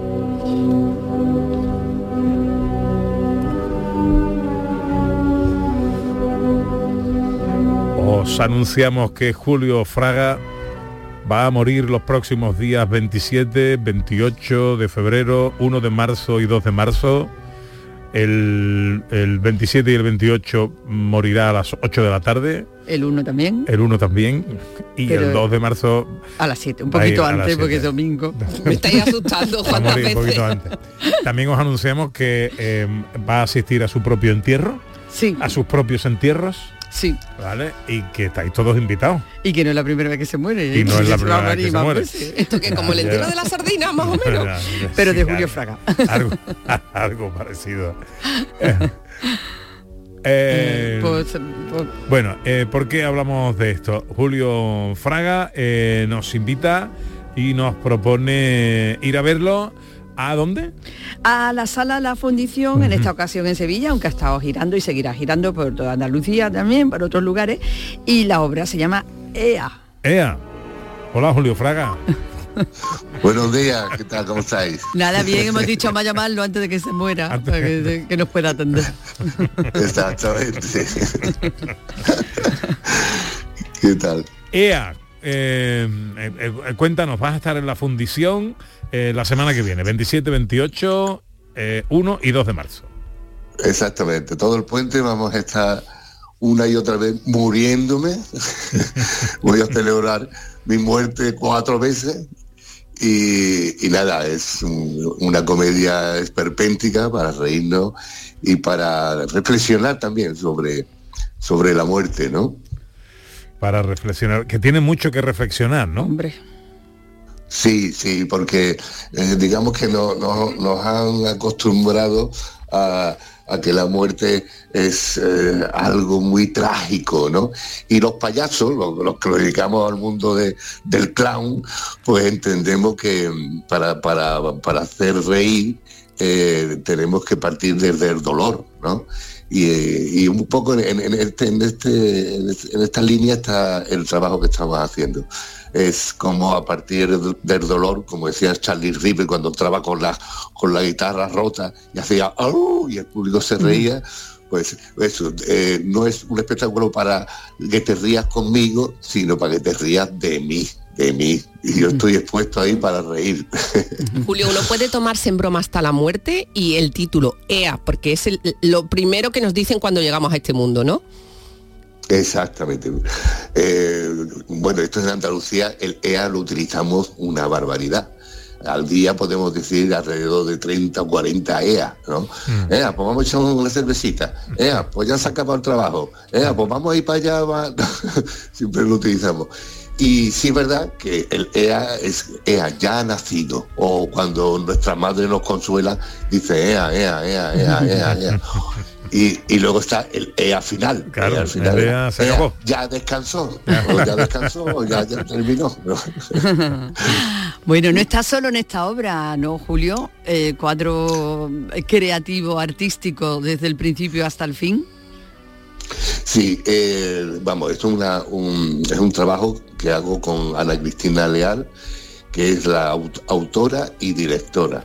[SPEAKER 4] Os anunciamos que Julio Fraga va a morir los próximos días veintisiete, veintiocho de febrero, uno de marzo y dos de marzo El, el veintisiete y el veintiocho morirá a las ocho de la tarde.
[SPEAKER 7] El uno también.
[SPEAKER 4] El uno también. Y
[SPEAKER 7] Pero
[SPEAKER 4] el dos de marzo...
[SPEAKER 7] A las siete, un poquito antes porque es domingo.
[SPEAKER 23] Me estáis asustando,
[SPEAKER 4] Va a
[SPEAKER 23] ¿cuántas
[SPEAKER 4] morir un
[SPEAKER 23] veces?
[SPEAKER 4] poquito antes. También os anunciamos que eh, va a asistir a su propio entierro.
[SPEAKER 7] Sí.
[SPEAKER 4] A sus propios entierros.
[SPEAKER 7] Sí.
[SPEAKER 4] ¿Vale? Y que estáis todos invitados.
[SPEAKER 7] Y que no es la primera vez que se muere.
[SPEAKER 4] Y no es la
[SPEAKER 7] Se va a
[SPEAKER 4] primera vez que
[SPEAKER 7] morir
[SPEAKER 4] se
[SPEAKER 7] más
[SPEAKER 4] muere.
[SPEAKER 7] veces.
[SPEAKER 23] Esto que como el entierro de la sardina, más o menos.
[SPEAKER 7] Pero de
[SPEAKER 4] Sí,
[SPEAKER 7] Julio
[SPEAKER 4] algo-
[SPEAKER 7] Fraga.
[SPEAKER 4] Algo, algo parecido. Eh, eh,
[SPEAKER 7] Pues, pues,
[SPEAKER 4] bueno, eh, ¿por qué hablamos de esto? Julio Fraga eh, nos invita y nos propone ir a verlo. ¿A dónde?
[SPEAKER 7] a la sala La Fundición, en esta ocasión en Sevilla, aunque ha estado girando y seguirá girando por toda Andalucía también, por otros lugares, y la obra se llama E A.
[SPEAKER 4] Ea. Hola, Julio Fraga.
[SPEAKER 1] Buenos días, ¿qué tal? ¿Cómo estáis?
[SPEAKER 7] Nada, bien, hemos dicho vamos a llamarlo antes de que se muera, para que, que nos pueda atender.
[SPEAKER 1] Exactamente. ¿Qué tal?
[SPEAKER 4] Ea. Eh, eh, eh, cuéntanos, vas a estar en la fundición eh, la semana que viene, veintisiete, veintiocho, eh, uno y dos de marzo.
[SPEAKER 1] Exactamente, todo el puente vamos a estar una y otra vez muriéndome. Voy a celebrar mi muerte cuatro veces y, y nada, es un- una comedia esperpéntica para reírnos y para reflexionar también sobre, sobre la muerte, ¿no?
[SPEAKER 4] Para reflexionar, que tiene mucho que reflexionar, ¿no?
[SPEAKER 7] Hombre.
[SPEAKER 1] Sí, sí, porque eh, digamos que no, no- nos han acostumbrado a, a que la muerte es eh, algo muy trágico, ¿no? Y los payasos, los, los que nos dedicamos al mundo de- del clown, pues entendemos que mm, para, para, para hacer reír eh, tenemos que partir desde el dolor, ¿no? Y, eh, y un poco en, en este, en, este, en este- en esta línea está el trabajo que estamos haciendo. Es como a partir del dolor, como decía Charlie Ripper cuando entraba con la, con la guitarra rota y hacía ¡au! Y el público se reía. Pues eso, eh, no es un espectáculo para que te rías conmigo, sino para que te rías de mí, de mí. Y yo estoy expuesto ahí para reír.
[SPEAKER 23] Julio, uno puede tomarse en broma hasta la muerte y el título E A, porque es el- lo primero que nos dicen cuando llegamos a este mundo, ¿no?
[SPEAKER 1] Exactamente. Eh, bueno, esto en Andalucía, el E A lo utilizamos una barbaridad. Al día podemos decir alrededor de treinta o cuarenta E A, ¿no? Mm. E A, pues vamos a echar una cervecita. E A, pues ya se ha acabado el trabajo. E A, pues vamos a ir para allá. Va. Siempre lo utilizamos. Y sí es verdad que el E A es E A, ya ha nacido. O cuando nuestra madre nos consuela, dice E A, E A, E A, E A, E A, E A. Y, y luego está el E A final.
[SPEAKER 4] Claro,
[SPEAKER 1] E A al final.
[SPEAKER 4] el E A se
[SPEAKER 1] E A,
[SPEAKER 4] acabó.
[SPEAKER 1] ya descansó, o ya descansó, o ya, ya terminó.
[SPEAKER 7] Bueno, no está solo en esta obra, ¿no, Julio? Eh, cuadro creativo, artístico, desde el principio hasta el fin.
[SPEAKER 1] Sí, eh, vamos, esto es, una, un, es un trabajo que hago con Ana Cristina Leal, que es la aut- autora y directora.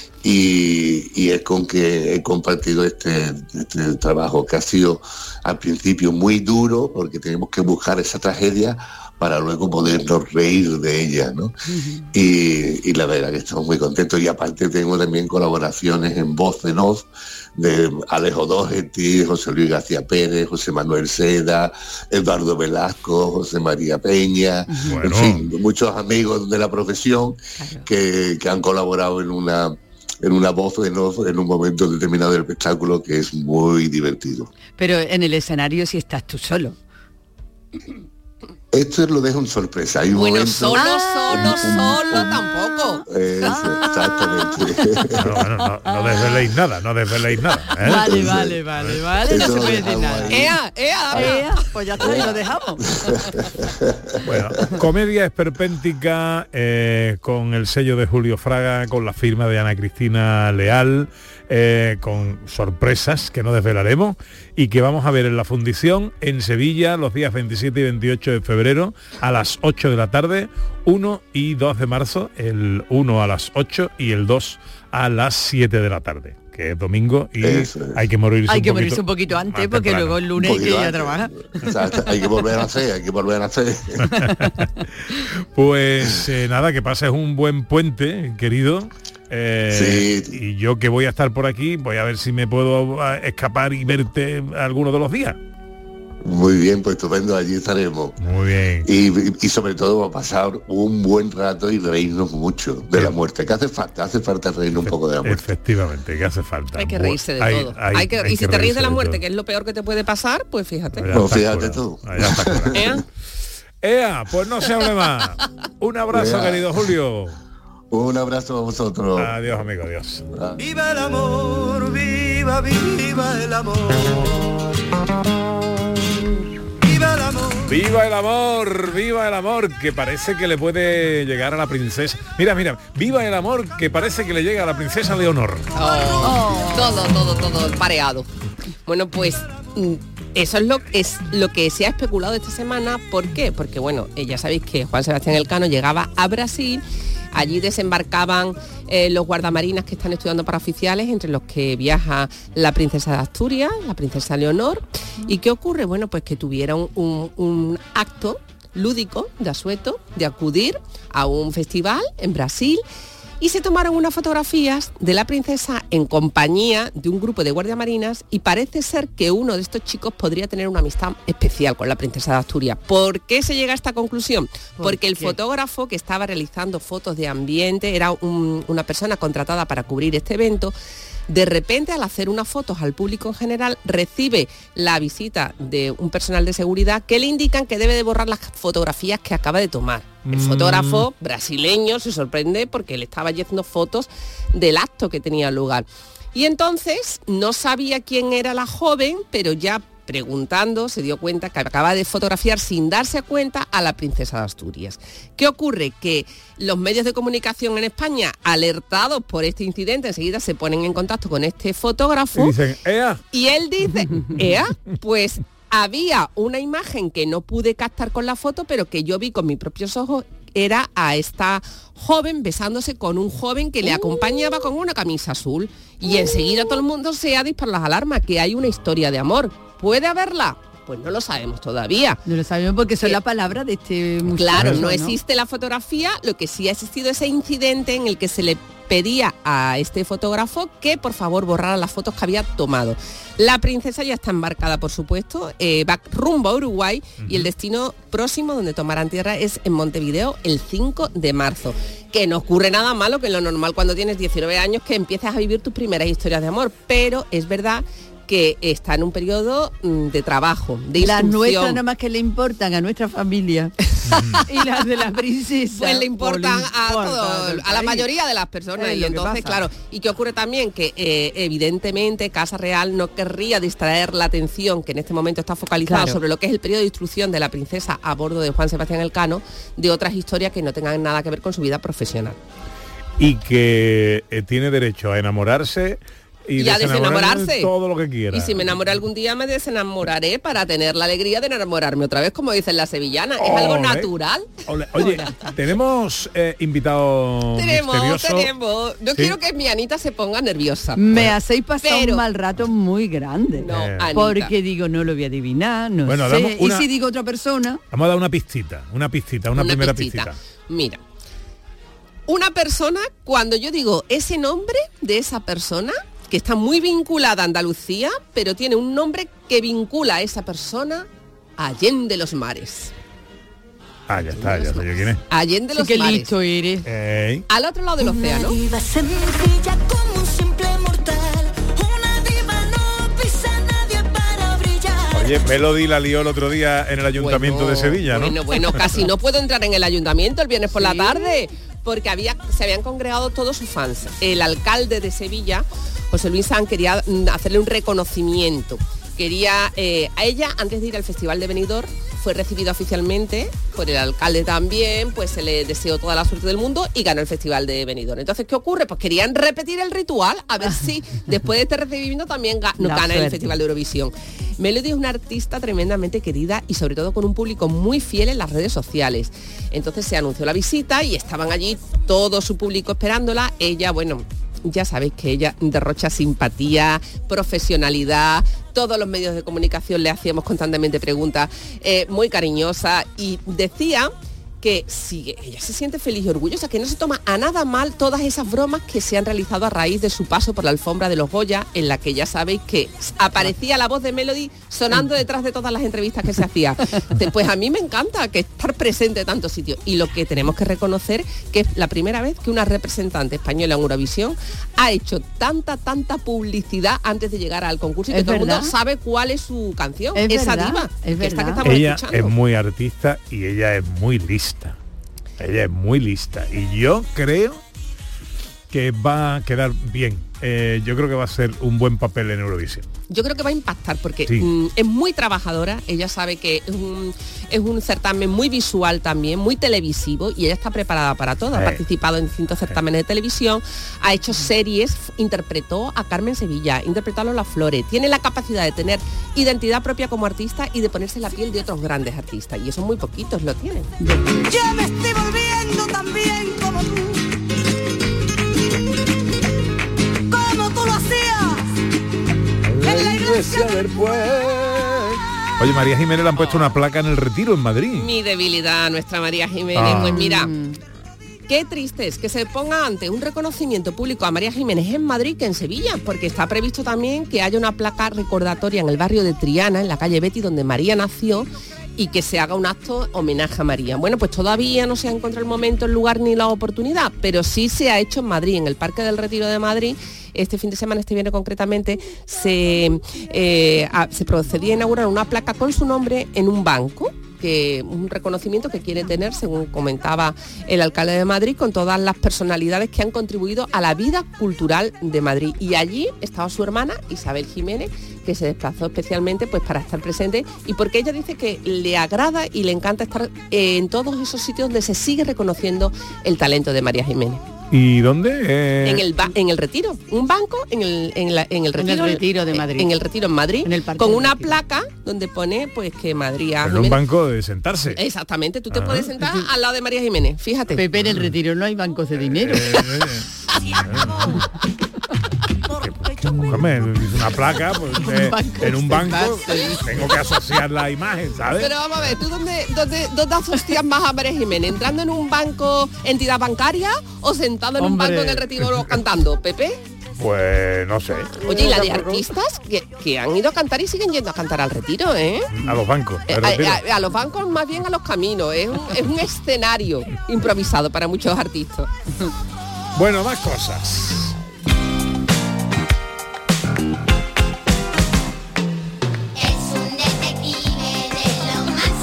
[SPEAKER 1] Y, y es con que he compartido este, este trabajo que ha sido al principio muy duro porque tenemos que buscar esa tragedia para luego podernos reír de ella, ¿no? Uh-huh. y, y la verdad que estamos muy contentos y aparte tengo también colaboraciones en voz en off de Alejo Doherty, José Luis García Pérez, José Manuel Seda, Eduardo Velasco, José María Peña, bueno. En fin, muchos amigos de la profesión claro. que, que han colaborado en una en una voz en, off, en un momento determinado del espectáculo que es muy divertido.
[SPEAKER 7] Pero en el escenario sí estás tú solo.
[SPEAKER 1] Esto lo dejo en sorpresa. Hay un
[SPEAKER 23] bueno,
[SPEAKER 1] momento,
[SPEAKER 23] solo, solo, solo tampoco.
[SPEAKER 1] Eso, ah. Exactamente.
[SPEAKER 4] No, bueno, no, no desveléis nada, no desveléis nada. ¿eh?
[SPEAKER 7] Vale, Entonces, vale, vale, vale, no se puede decir nada.
[SPEAKER 23] ¡Ea, ea,
[SPEAKER 7] ea! Pues ya está, y lo dejamos.
[SPEAKER 4] Bueno, comedia esperpéntica eh, con el sello de Julio Fraga, con la firma de Ana Cristina Leal, eh, con sorpresas que no desvelaremos y que vamos a ver en la fundición en Sevilla los días veintisiete y veintiocho de febrero a las ocho de la tarde, uno y dos de marzo, el uno a las ocho y el dos a las siete de la tarde, que es domingo y es. hay que morirse
[SPEAKER 7] hay
[SPEAKER 4] un
[SPEAKER 7] que
[SPEAKER 4] poquito
[SPEAKER 7] morirse un poquito antes porque temprano. Luego el lunes hay que ir a trabajar.
[SPEAKER 1] Exacto, hay que volver a hacer, hay que volver a hacer.
[SPEAKER 4] Pues eh, nada, que pases un buen puente, querido. Eh, sí. Y yo que voy a estar por aquí, voy a ver si me puedo escapar y verte alguno de los días.
[SPEAKER 1] Muy bien, pues estupendo, allí estaremos.
[SPEAKER 4] Muy bien.
[SPEAKER 1] Y, y sobre todo va a pasar un buen rato y reírnos mucho de sí. la muerte, que hace falta, hace falta reírnos un poco de la muerte.
[SPEAKER 4] Efectivamente, que hace falta.
[SPEAKER 23] Hay que reírse de
[SPEAKER 4] hay,
[SPEAKER 23] todo.
[SPEAKER 4] Hay,
[SPEAKER 23] hay que,
[SPEAKER 4] hay
[SPEAKER 23] y si
[SPEAKER 4] que
[SPEAKER 23] te ríes de la muerte,
[SPEAKER 4] todo.
[SPEAKER 23] que es lo peor que te puede pasar, pues fíjate.
[SPEAKER 1] No, fíjate tú.
[SPEAKER 23] ¿Eh?
[SPEAKER 4] Ea, pues no se hable más. Un abrazo, Ea. querido Julio.
[SPEAKER 1] Un abrazo a vosotros.
[SPEAKER 4] Adiós, amigo, adiós.
[SPEAKER 2] Ah. Viva el amor, viva, viva el amor. Viva el amor.
[SPEAKER 4] Viva el amor, viva el amor, que parece que le puede llegar a la princesa. Mira, mira, viva el amor que parece que le llega a la princesa Leonor.
[SPEAKER 23] Oh, oh. Todo, todo, todo pareado. Bueno, pues eso es lo, es lo que se ha especulado esta semana. ¿Por qué? Porque, bueno, ya sabéis que Juan Sebastián Elcano llegaba a Brasil. Allí desembarcaban eh, los guardamarinas que están estudiando para oficiales, entre los que viaja la princesa de Asturias, la princesa Leonor. ¿Y qué ocurre? Bueno, pues que tuvieron un, un acto lúdico de asueto, de acudir a un festival en Brasil, y se tomaron unas fotografías de la princesa en compañía de un grupo de guardiamarinas, y parece ser que uno de estos chicos podría tener una amistad especial con la princesa de Asturias. ¿Por qué se llega a esta conclusión? Porque el fotógrafo que estaba realizando fotos de ambiente era un, una persona contratada para cubrir este evento. De repente, al hacer unas fotos al público en general, recibe la visita de un personal de seguridad que le indican que debe de borrar las fotografías que acaba de tomar. El mm. fotógrafo brasileño se sorprende porque le estaba haciendo fotos del acto que tenía lugar. Y entonces no sabía quién era la joven, pero ya preguntando se dio cuenta que acaba de fotografiar sin darse cuenta a la princesa de Asturias. ¿Qué ocurre? Que los medios de comunicación en España, alertados por este incidente, enseguida se ponen en contacto con este fotógrafo.
[SPEAKER 4] Y dicen, ¡ea!
[SPEAKER 23] Y él dice, ¡ea! Pues había una imagen que no pude captar con la foto, pero que yo vi con mis propios ojos. Era a esta joven besándose con un joven que le acompañaba con una camisa azul. Y enseguida todo el mundo se ha disparado las alarmas, que hay una historia de amor. ¿Puede haberla? Pues no lo sabemos todavía.
[SPEAKER 7] No lo sabemos porque son la palabra de este muchacho.
[SPEAKER 23] Claro, no, ¿no? existe la fotografía, lo que sí ha existido ese incidente en el que se le pedía a este fotógrafo que por favor borrara las fotos que había tomado. La princesa ya está embarcada, por supuesto, eh, va rumbo a Uruguay, uh-huh. y el destino próximo donde tomarán tierra es en Montevideo el cinco de marzo. Que no ocurre nada malo, que es lo normal cuando tienes diecinueve años que empiezas a vivir tus primeras historias de amor, pero es verdad que está en un periodo de trabajo, de instrucción.
[SPEAKER 7] Las nuestras nada más que le importan a nuestra familia. Y las de la princesa
[SPEAKER 23] pues le importan a todo, a la mayoría de las personas. Es y entonces, claro, y que ocurre también que eh, evidentemente Casa Real no querría distraer la atención que en este momento está focalizada claro. sobre lo que es el periodo de instrucción de la princesa a bordo de Juan Sebastián Elcano, de otras historias que no tengan nada que ver con su vida profesional.
[SPEAKER 4] Y que eh, tiene derecho a enamorarse y, y a desenamorarse todo lo que quiera.
[SPEAKER 23] Y si me enamoro algún día me desenamoraré para tener la alegría de enamorarme otra vez, como dicen las sevillanas. Es olé, algo natural.
[SPEAKER 4] Olé. Oye, tenemos eh, invitado
[SPEAKER 23] tenemos
[SPEAKER 4] misterioso.
[SPEAKER 23] tenemos no ¿Sí? quiero que mi Anita se ponga nerviosa.
[SPEAKER 7] Me bueno. hacéis pasar pero, un mal rato muy grande.
[SPEAKER 23] No, eh.
[SPEAKER 7] porque digo no lo voy a adivinar, no
[SPEAKER 4] bueno,
[SPEAKER 7] sé.
[SPEAKER 4] Una,
[SPEAKER 7] y si digo otra persona,
[SPEAKER 4] vamos a dar una pistita, una pistita, una, una primera pistita. pistita.
[SPEAKER 23] Mira, una persona, cuando yo digo ese nombre de esa persona, que está muy vinculada a Andalucía, pero tiene un nombre que vincula a esa persona a Allende los Mares.
[SPEAKER 4] Ah, ya está, ya sé yo quién es.
[SPEAKER 23] Allende los
[SPEAKER 7] sí, qué
[SPEAKER 23] Mares.
[SPEAKER 7] listo eres.
[SPEAKER 4] Ey.
[SPEAKER 23] Al otro lado del océano.
[SPEAKER 4] Oye, Melody la lió el otro día en el Ayuntamiento
[SPEAKER 23] bueno,
[SPEAKER 4] de Sevilla, ¿no?
[SPEAKER 23] Bueno, bueno, casi no puedo entrar en el Ayuntamiento el viernes por ¿Sí? la tarde, porque había, se habían congregado todos sus fans. El alcalde de Sevilla, José Luis Sanz, quería hacerle un reconocimiento. Quería, eh, a ella, antes de ir al Festival de Benidorm, fue recibida oficialmente por el alcalde también, pues se le deseó toda la suerte del mundo y ganó el Festival de Benidorm. Entonces, ¿qué ocurre? Pues querían repetir el ritual, a ver si después de este recibimiento también ga- no gana el Festival de Eurovisión. Melody es una artista tremendamente querida y sobre todo con un público muy fiel en las redes sociales. Entonces se anunció la visita y estaban allí todo su público esperándola. Ella, bueno, ya sabéis que ella derrocha simpatía, profesionalidad, todos los medios de comunicación le hacíamos constantemente preguntas, eh, muy cariñosa, y decía que sigue, ella se siente feliz y orgullosa, que no se toma a nada mal todas esas bromas que se han realizado a raíz de su paso por la alfombra de los Goya, en la que ya sabéis que aparecía la voz de Melody sonando detrás de todas las entrevistas que se hacía. Pues a mí me encanta que estar presente en tantos sitios, y lo que tenemos que reconocer que es la primera vez que una representante española en Eurovisión ha hecho tanta, tanta publicidad antes de llegar al concurso, y que
[SPEAKER 7] ¿Es
[SPEAKER 23] todo el
[SPEAKER 7] verdad?
[SPEAKER 23] mundo sabe cuál es su canción,
[SPEAKER 7] Es
[SPEAKER 23] esa
[SPEAKER 7] verdad,
[SPEAKER 23] diva,
[SPEAKER 7] es
[SPEAKER 23] que esta que
[SPEAKER 7] verdad.
[SPEAKER 23] estamos
[SPEAKER 4] Ella
[SPEAKER 23] escuchando.
[SPEAKER 4] es muy artista y ella es muy lista. Ella es muy lista. Y yo creo que va a quedar bien. Eh, yo creo que va a ser un buen papel en Eurovisión.
[SPEAKER 23] Yo creo que va a impactar porque
[SPEAKER 4] Sí.
[SPEAKER 23] mm, es muy trabajadora, ella sabe que es un, es un certamen muy visual también, muy televisivo, y ella está preparada para todo. Ha
[SPEAKER 4] Eh.
[SPEAKER 23] participado en distintos certámenes de televisión, ha hecho series, interpretó a Carmen Sevilla, interpretó a Lola Flores, tiene la capacidad de tener identidad propia como artista y de ponerse en la piel de otros grandes artistas, y eso muy poquitos lo tienen.
[SPEAKER 2] Ya me estoy volviendo tan bien como tú. Como tú lo hacías en la iglesia del
[SPEAKER 4] Oye, María Jiménez le han puesto una placa en el Retiro en Madrid.
[SPEAKER 23] Mi debilidad, nuestra María Jiménez.
[SPEAKER 4] Ah.
[SPEAKER 23] Pues mira, qué triste es que se ponga antes un reconocimiento público a María Jiménez en Madrid que en Sevilla, porque está previsto también que haya una placa recordatoria en el barrio de Triana, en la calle Betty, donde María nació, y que se haga un acto homenaje a María. Bueno, pues todavía no se ha encontrado el momento, el lugar ni la oportunidad, pero sí se ha hecho en Madrid, en el Parque del Retiro de Madrid. Este fin de semana, este viernes concretamente, se, eh, a- se procedía a inaugurar una placa con su nombre en un banco, que un reconocimiento que quiere tener, según comentaba el alcalde de Madrid, con todas las personalidades que han contribuido a la vida cultural de Madrid. Y allí estaba su hermana, Isabel Jiménez, que se desplazó especialmente pues para estar presente, y porque ella dice que le agrada y le encanta estar eh, en todos esos sitios donde se sigue reconociendo el talento de María Jiménez.
[SPEAKER 4] ¿Y dónde? Eh,
[SPEAKER 23] En el ba- en el Retiro, un banco en el, en la- en el
[SPEAKER 7] En el
[SPEAKER 23] Retiro,
[SPEAKER 7] Retiro de Madrid.
[SPEAKER 23] en el Retiro en Madrid,
[SPEAKER 7] En el Parque
[SPEAKER 23] con
[SPEAKER 7] del
[SPEAKER 23] una
[SPEAKER 7] Retiro.
[SPEAKER 23] placa donde pone pues que María
[SPEAKER 4] en un
[SPEAKER 23] Jiménez-
[SPEAKER 4] banco de sentarse.
[SPEAKER 23] Exactamente, tú te
[SPEAKER 4] Ah.
[SPEAKER 23] puedes sentar al lado de María Jiménez, fíjate.
[SPEAKER 7] Pepe, en el Retiro no hay bancos de dinero.
[SPEAKER 4] Eh, Cógeme, dice una placa, pues, eh,
[SPEAKER 7] banco
[SPEAKER 4] en un
[SPEAKER 7] de
[SPEAKER 4] banco
[SPEAKER 7] sentarse.
[SPEAKER 4] tengo que asociar la imagen, ¿sabes?
[SPEAKER 23] Pero vamos a ver, ¿tú dónde, dónde, dónde asocias más a María Jiménez? ¿Entrando en un banco, entidad bancaria, o sentado en un
[SPEAKER 4] Hombre.
[SPEAKER 23] banco en el Retiro cantando, Pepe?
[SPEAKER 4] Pues no sé.
[SPEAKER 23] Oye, y la de artistas que, que han ido a cantar y siguen yendo a cantar al Retiro, ¿eh?
[SPEAKER 4] A los bancos.
[SPEAKER 23] Eh,
[SPEAKER 4] al Retiro.
[SPEAKER 23] a, a- a los bancos, más bien a los caminos. Es un, es un escenario improvisado para muchos artistas.
[SPEAKER 4] Bueno, más cosas.
[SPEAKER 5] Es un detective de lo más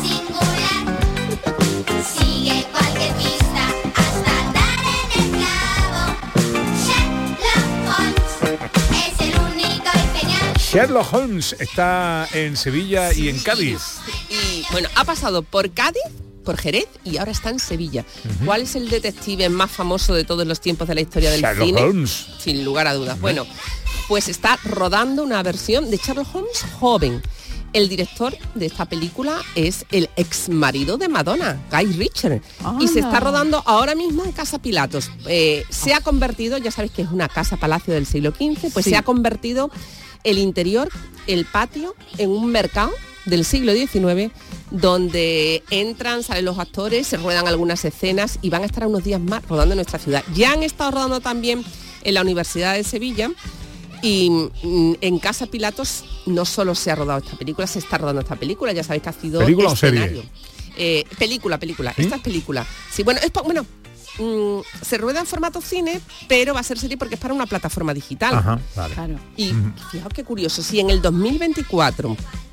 [SPEAKER 5] singular. Sigue cualquier pista hasta dar en el clavo. Sherlock Holmes es el único y genial.
[SPEAKER 4] Sherlock Holmes está en Sevilla y en Cádiz.
[SPEAKER 23] Y bueno, ha pasado por Cádiz, por Jerez y ahora está en Sevilla. ¿Cuál es el detective más famoso de todos los tiempos de la historia del
[SPEAKER 4] Sherlock
[SPEAKER 23] cine?
[SPEAKER 4] Holmes.
[SPEAKER 23] Sin lugar a dudas. Bueno, pues está rodando una versión de Sherlock Holmes joven. El director de esta película es el ex marido de Madonna, Guy Ritchie, y se está rodando ahora mismo en Casa Pilatos. Eh, se ha convertido, ya sabéis que es una casa palacio del siglo quince, pues
[SPEAKER 7] Sí.
[SPEAKER 23] se ha convertido el interior, el patio, en un mercado del siglo diecinueve, donde entran, salen los actores, se ruedan algunas escenas y van a estar unos días más rodando en nuestra ciudad. Ya han estado rodando también en la Universidad de Sevilla, y mm, en Casa Pilatos no solo se ha rodado esta película, se está rodando esta película, ya sabéis que ha sido
[SPEAKER 4] ¿Película o
[SPEAKER 23] escenario.
[SPEAKER 4] serie?
[SPEAKER 23] Eh, película, película,
[SPEAKER 4] ¿Sí?
[SPEAKER 23] esta es película. Sí, bueno, es pa- bueno, mm, se rueda en formato cine, pero va a ser serie porque es para una plataforma digital.
[SPEAKER 4] Ajá, vale.
[SPEAKER 23] Y fijaos qué curioso, si en el dos mil veinticuatro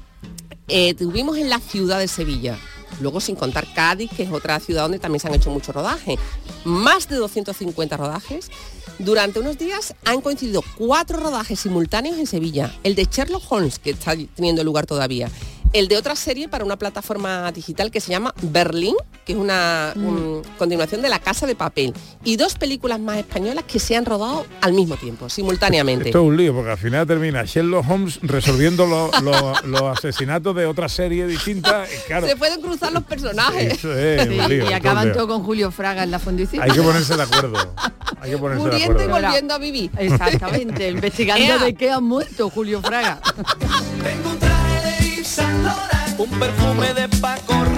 [SPEAKER 23] eh, tuvimos en la ciudad de Sevilla, luego sin contar Cádiz, que es otra ciudad donde también se han hecho muchos rodajes, más de doscientos cincuenta rodajes, durante unos días han coincidido cuatro rodajes simultáneos en Sevilla. El de Sherlock Holmes, que está teniendo lugar todavía. El de otra serie para una plataforma digital que se llama Berlín, que es una
[SPEAKER 7] Mm.
[SPEAKER 23] um, continuación de La Casa de Papel. Y dos películas más españolas que se han rodado al mismo tiempo, simultáneamente.
[SPEAKER 4] Esto es un lío, porque al final termina Sherlock Holmes resolviendo lo- lo- los asesinatos de otra serie distinta. y claro,
[SPEAKER 23] Se pueden cruzar los personajes.
[SPEAKER 4] eso es
[SPEAKER 7] Sí,
[SPEAKER 4] un lío.
[SPEAKER 7] y
[SPEAKER 4] esto es
[SPEAKER 7] acaban
[SPEAKER 4] un lío.
[SPEAKER 7] todo con Julio Fraga en la fundición.
[SPEAKER 4] Hay que ponerse de acuerdo. Hay que ponerse de
[SPEAKER 23] Muriendo y
[SPEAKER 4] acuerdo.
[SPEAKER 23] volviendo a vivir.
[SPEAKER 7] Exactamente, investigando
[SPEAKER 23] Ea.
[SPEAKER 7] de qué ha muerto Julio Fraga.
[SPEAKER 2] un perfume de Paco Rabanne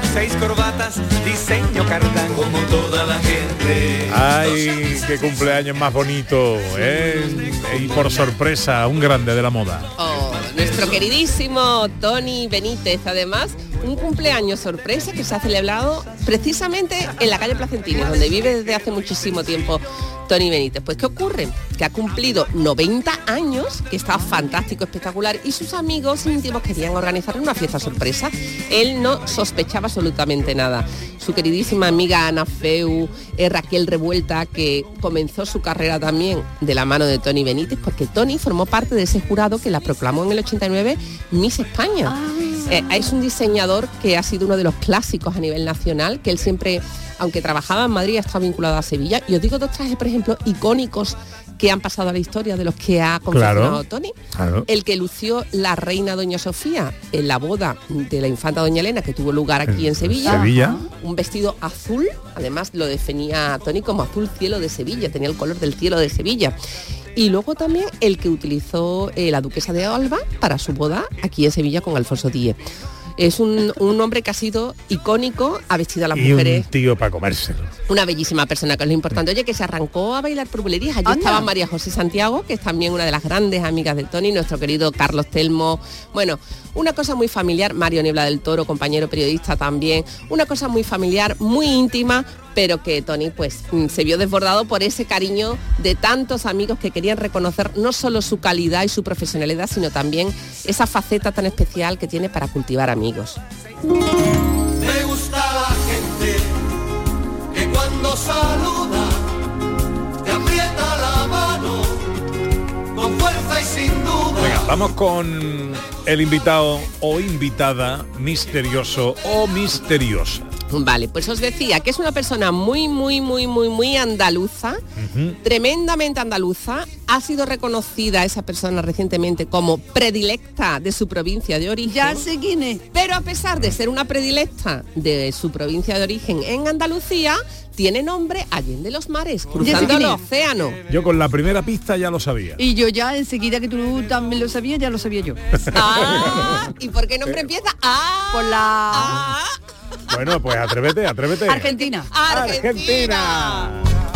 [SPEAKER 6] seis corbatas, diseño cardán. Como toda la gente.
[SPEAKER 4] Ay, qué cumpleaños más bonito, ¿eh? Y por sorpresa, un grande de la moda.
[SPEAKER 23] Oh, nuestro queridísimo Tony Benítez, además, un cumpleaños sorpresa que se ha celebrado precisamente en la calle Placentines, donde vive desde hace muchísimo tiempo Tony Benítez. Pues ¿qué ocurre? Que ha cumplido noventa años, que está fantástico, espectacular, y sus amigos íntimos querían organizar una fiesta sorpresa. Él no sospechaba absolutamente nada. Su queridísima amiga Ana Feu, eh, Raquel Revuelta, que comenzó su carrera también de la mano de Tony Benítez, porque Tony formó parte de ese jurado que la proclamó en el ochenta y nueve Miss España. Eh, es un diseñador que ha sido uno de los clásicos a nivel nacional, que él siempre, aunque trabajaba en Madrid, ha estado vinculado a Sevilla. Y os digo dos trajes, por ejemplo, icónicos que han pasado a la historia de los que ha confeccionado claro, Tony. Claro. El que lució la reina Doña Sofía en la boda de la infanta Doña Elena, que tuvo lugar aquí en Sevilla.
[SPEAKER 4] Sevilla.
[SPEAKER 23] Un vestido azul, además lo definía Tony como azul cielo de Sevilla, tenía el color del cielo de Sevilla. Y luego también el que utilizó eh, la duquesa de Alba para su boda aquí en Sevilla con Alfonso X. Es un, un hombre que ha sido icónico, ha vestido a las
[SPEAKER 4] y
[SPEAKER 23] mujeres.
[SPEAKER 4] Un tío para comérselo.
[SPEAKER 23] Una bellísima persona, que es lo importante. Oye, que se arrancó a bailar por bulerías. Allí Anda. estaba María José Santiago, que es también una de las grandes amigas de Tony, nuestro querido Carlos Telmo. Bueno, una cosa muy familiar. Mario Niebla del Toro, compañero periodista también. Una cosa muy familiar, muy íntima, pero que Tony pues se vio desbordado por ese cariño de tantos amigos que querían reconocer no solo su calidad y su profesionalidad, sino también esa faceta tan especial que tiene para cultivar amigos.
[SPEAKER 6] Me gusta la gente que cuando saluda te aprieta la mano con fuerza y sin duda.
[SPEAKER 4] Venga, vamos con el invitado o invitada misterioso o misteriosa.
[SPEAKER 23] Vale, pues os decía que es una persona muy, muy, muy, muy, muy andaluza, uh-huh. tremendamente andaluza. Ha sido reconocida esa persona recientemente como predilecta de su provincia de origen.
[SPEAKER 7] Ya sé quién es.
[SPEAKER 23] Pero a pesar de ser una predilecta de su provincia de origen en Andalucía, tiene nombre allende los mares, cruzando el océano.
[SPEAKER 4] Yo con la primera pista ya lo sabía.
[SPEAKER 7] Y yo ya enseguida que tú también lo sabías, ya lo sabía yo.
[SPEAKER 23] Ah, ¿y por qué nombre empieza? Ah,
[SPEAKER 7] por la...
[SPEAKER 23] Ah.
[SPEAKER 4] Bueno, pues atrévete, atrévete.
[SPEAKER 7] Argentina.
[SPEAKER 23] Argentina.